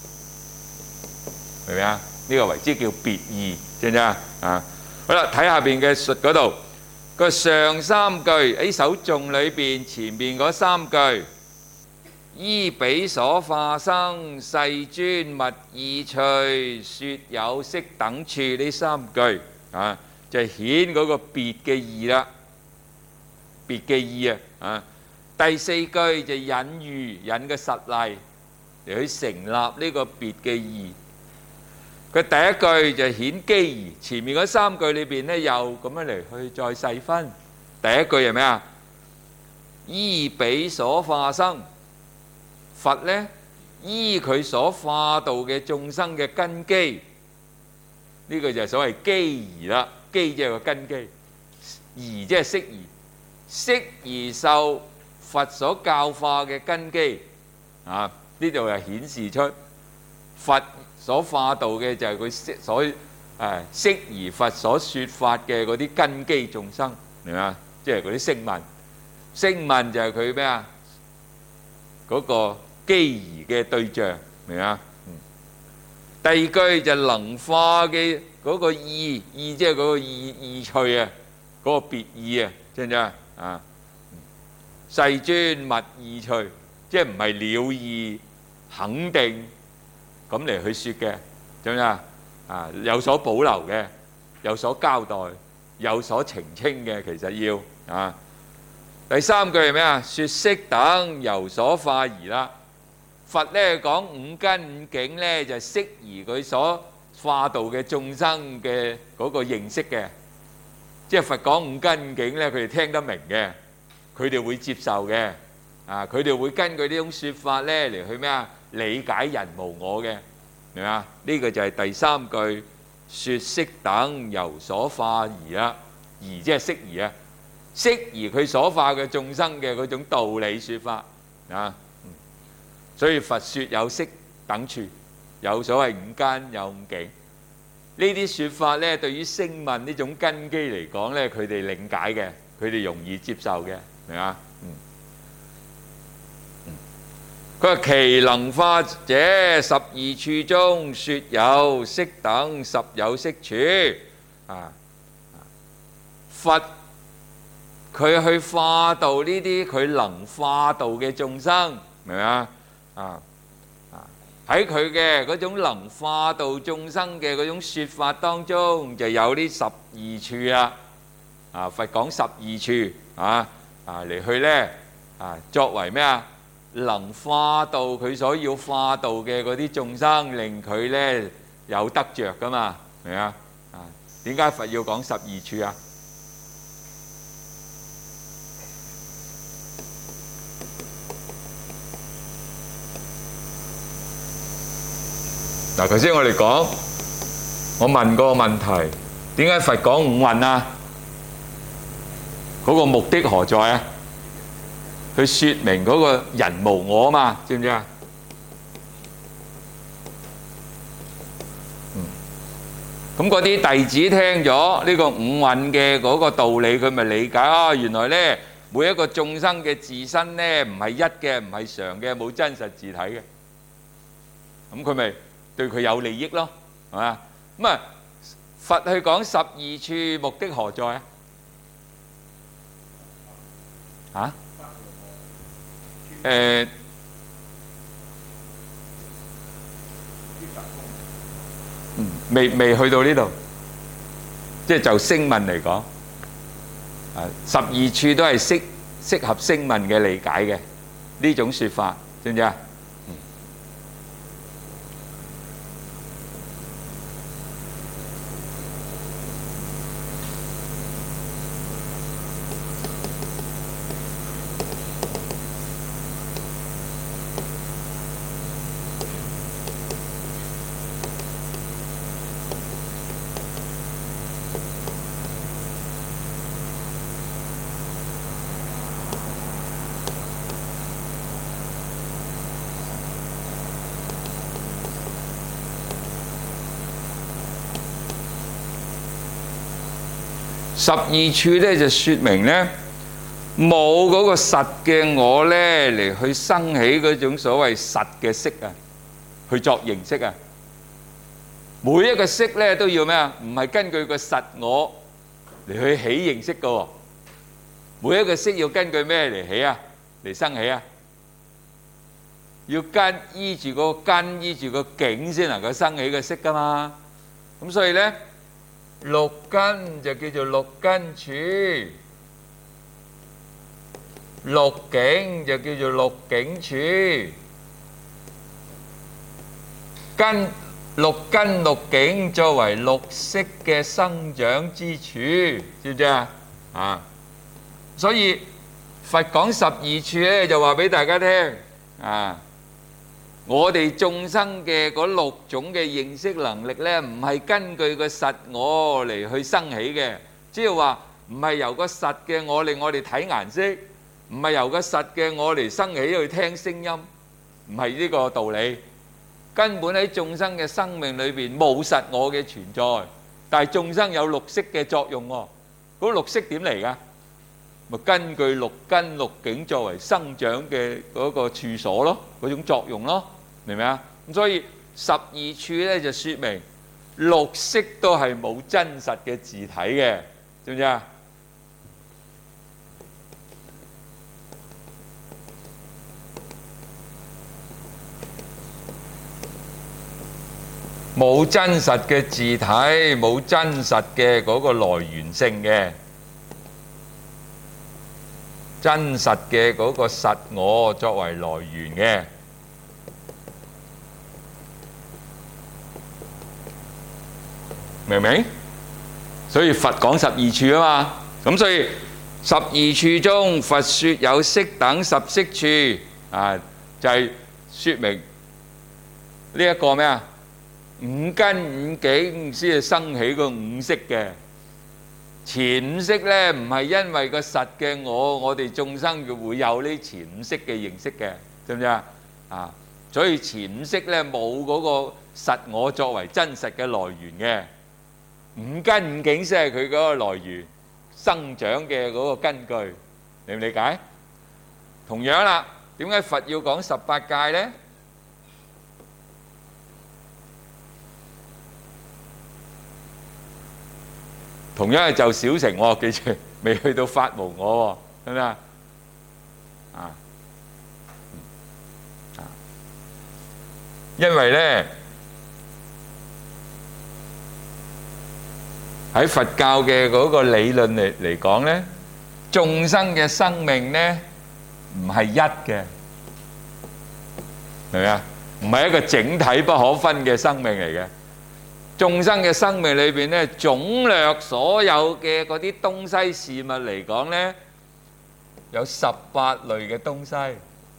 明唔明啊？呢個為之叫別義，知唔知啊？啊，好啦，睇下邊嘅述嗰度，個上三句喺首頌裏邊前邊嗰三句，依彼所化生，世尊密意趣，說有識等處，呢三句啊，就顯嗰個別嘅義啦。別嘅意啊，啊，第四句就引喻引嘅實例嚟去成立呢個別嘅意。佢第一句就顯機義，前面嗰三句裏邊咧又咁樣嚟去再細分。第一句係咩啊？依彼所化生，佛咧依佢所化度嘅眾生嘅根基，呢個就係所謂機義啦。機即係個根基，義即係釋義。釋而受佛所教化嘅根基啊！呢度係顯示出佛所化度嘅就係佢釋所誒釋而佛所説法嘅嗰啲根基眾生，明嘛？即係嗰啲聲聞，聲聞就係佢咩啊？嗰個機義嘅對象，明嘛？嗯。第二句就能化嘅嗰個意，意即係嗰個意意趣啊，嗰個別意啊，知唔知啊？啊！世尊密意趣，即係唔係了義肯定咁嚟去説嘅，知唔知啊？啊，有所保留嘅，有所交代，有所澄清嘅，其實要啊。第三句係咩啊？説識等由所化而啦。佛咧講五根五境咧，就係釋而佢所化度嘅眾生嘅嗰個認識嘅。即係佛講五根五境咧，佢哋聽得明嘅，佢哋會接受嘅，啊，佢哋會根據呢種説法咧嚟去咩啊？理解人無我嘅，明嘛？呢個就係第三句，説識等由所化而啦，而即係釋而啊，釋而佢所化嘅眾生嘅嗰種道理説法啊，所以佛説有識等處，有所謂五根有五境。呢啲説法咧，對於聲聞呢種根基嚟講咧，佢哋理解嘅，佢哋容易接受嘅，明嘛？嗯。佢話其能化者，十二處中説有識等十有識處啊！佛佢去化度呢啲佢能化度嘅眾生，明嘛？啊！喺佢嘅嗰種能化度眾生嘅嗰種説法當中，就有呢十二處啦。啊，佛講十二處啊啊嚟去咧啊，作為咩啊？能化度佢所要化度嘅嗰啲眾生，令佢咧有得著噶嘛，明啊？啊， 點解佛要講十二處啊？嗱，頭先我哋講，我問個問題，點解佛講五蘊啊？嗰個目的何在啊？佢説明嗰個人無我啊嘛，知唔知啊？嗯，咁嗰啲弟子聽咗呢個五蘊嘅嗰個道理，佢咪理解啊？原來咧，每一個眾生嘅自身咧，唔係一嘅，唔係常嘅，冇真實自體嘅。咁佢咪對佢有利益咯，係嘛？咁啊，佛去講十二處目的何在啊？嚇？誒，嗯，未未去到呢度，即係就聲聞嚟講，啊，十二處都係適適合聲聞嘅理解嘅呢種説法，知唔知啊？十二處咧就説明咧冇嗰個實嘅我咧嚟去生起嗰種所謂實嘅色啊，去作形色啊。每一個色咧都要咩啊？唔係根據個實我嚟去起形色嘅喎。每一個色要根據咩嚟起啊？嚟生起啊？要跟依住個根，依住個境先能夠生起個色噶嘛。咁所以咧。六根就叫做六根處，六境就叫做六境處。根六根六境作為六識嘅生長之處，知唔知啊？啊，所以佛講十二處咧，就話俾大家聽啊。我哋眾生嘅嗰六種嘅認識能力咧，唔係根據個實我嚟去生起嘅，即係話唔係由個實嘅我令我哋睇顏色，唔係由個實嘅我嚟生起去聽聲音，唔係呢個道理。根本喺眾生嘅生命裏邊冇實我嘅存在，但係眾生有六識嘅作用喎。嗰六識點嚟㗎？咪根據六根六境作為生長嘅嗰個處所咯，嗰種作用咯。明唔明啊？咁所以十二處咧就説明六識都係冇真實嘅自體嘅，知唔知啊？冇真實嘅自體，冇真實嘅嗰個來源性嘅，真實嘅嗰個實我作為來源嘅。明唔明？所以佛講十二處啊嘛，咁所以十二處中佛説有色等十色處啊，就係説明呢一個咩啊？五根五境先係生起個五色嘅。前五色咧唔係因為個實嘅我，我哋眾生就會有呢前五色嘅認識嘅，知唔知啊？啊，所以前五色咧冇嗰個實我作為真實嘅來源嘅。五根五境先係佢嗰個來源生長嘅嗰個根據，理唔理解？同樣啦，點解佛要講十八界呢？同樣係就小乘喎，記住未去到法無我喎，係咪啊？啊啊，因為呢。喺佛教嘅嗰個理論嚟嚟講咧，眾生嘅生命咧唔係一嘅，明唔明啊？唔係一個整體不可分嘅生命嚟嘅。 眾生嘅生命裏邊咧，總略所有嘅嗰啲東西事物嚟講咧，有十八類嘅東西。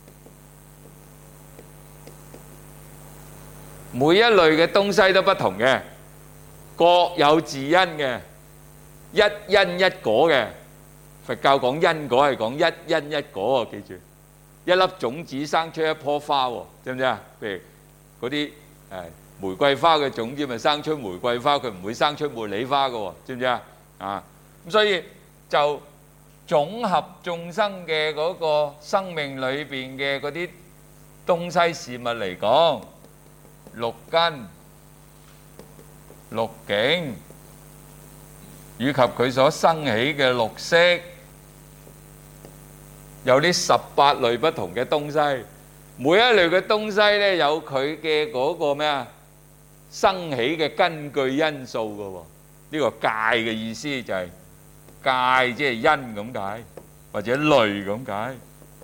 每一類嘅東西都不同嘅，各有自因嘅，一因一果嘅。佛教講因果係講一因一果喎，記住，一粒種子生出一棵花喎，知唔知啊？譬如嗰啲誒玫瑰花嘅種子咪生出玫瑰花，佢唔會生出茉莉花嘅喎，知唔知啊？啊，咁所以就總合眾生嘅嗰個生命裏邊嘅嗰啲東西事物嚟講，六根、六境以及佢所生起嘅六識，有呢十八類不同嘅東西。每一類嘅東西咧，有佢嘅嗰個咩啊？生起嘅根據因素嘅喎。呢個界嘅意思就係界，即係因咁解，或者類咁解，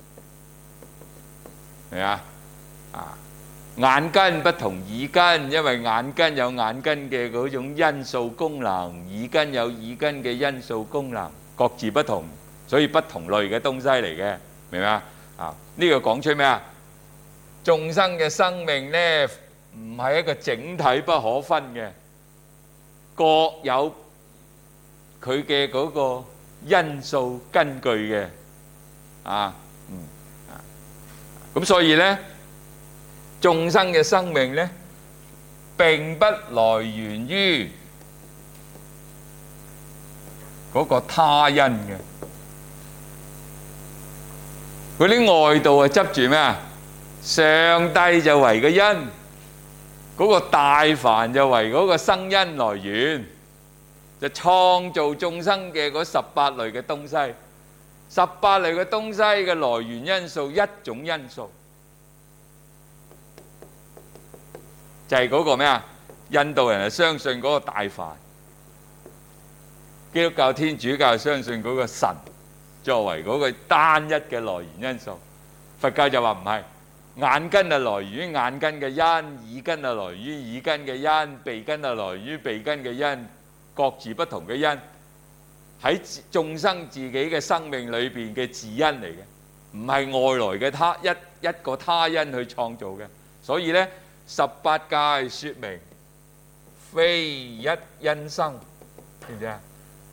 係啊啊！眼根不同耳根，因為眼根有眼根嘅嗰種因素功能，耳根有耳根嘅因素功能，各自不同，所以不同類嘅東西嚟嘅，明唔明啊？啊，呢個講出咩啊？眾生嘅生命呢，唔係一個整體不可分嘅，各有佢嘅嗰個因素根據嘅，啊，嗯，啊，咁所以呢，眾生嘅生命呢，並不來源於嗰個他因嘅，嗰啲外道係執住咩啊？上帝就為個因，嗰個大梵就為嗰個生因來源，就創造眾生嘅嗰十八類嘅東西。十八類嘅東西嘅來源因素，一種因素就係嗰個咩啊？印度人係相信嗰個大梵，基督教、天主教相信嗰個神作為嗰個單一嘅來源因素。佛教就話唔係。眼根係來源於眼根嘅因，耳根係來源於耳根嘅因，鼻根係來源於鼻根嘅因，各自不同嘅因，喺眾生自己嘅生命裏邊嘅自因嚟嘅，唔係外來嘅他一一個他因去創造嘅。所以呢，十八界説明非一因生，知唔知啊？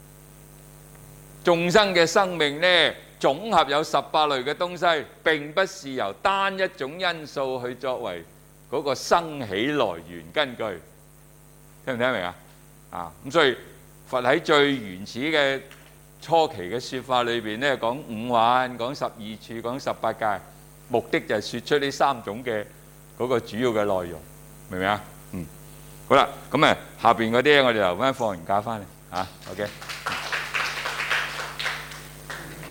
眾生嘅生命呢，總合有十八類嘅東西，並不是由單一種因素去作為嗰個生起來源根據，聽唔聽得明啊？啊，咁所以佛喺最原始嘅初期嘅説法裏邊咧，講五蘊、講十二處、講十八界，目的就係説出呢三種嘅嗰個主要嘅內容，明唔明啊？嗯，好啦，咁啊下邊嗰啲我哋留翻放完假翻嚟嚇 ，OK。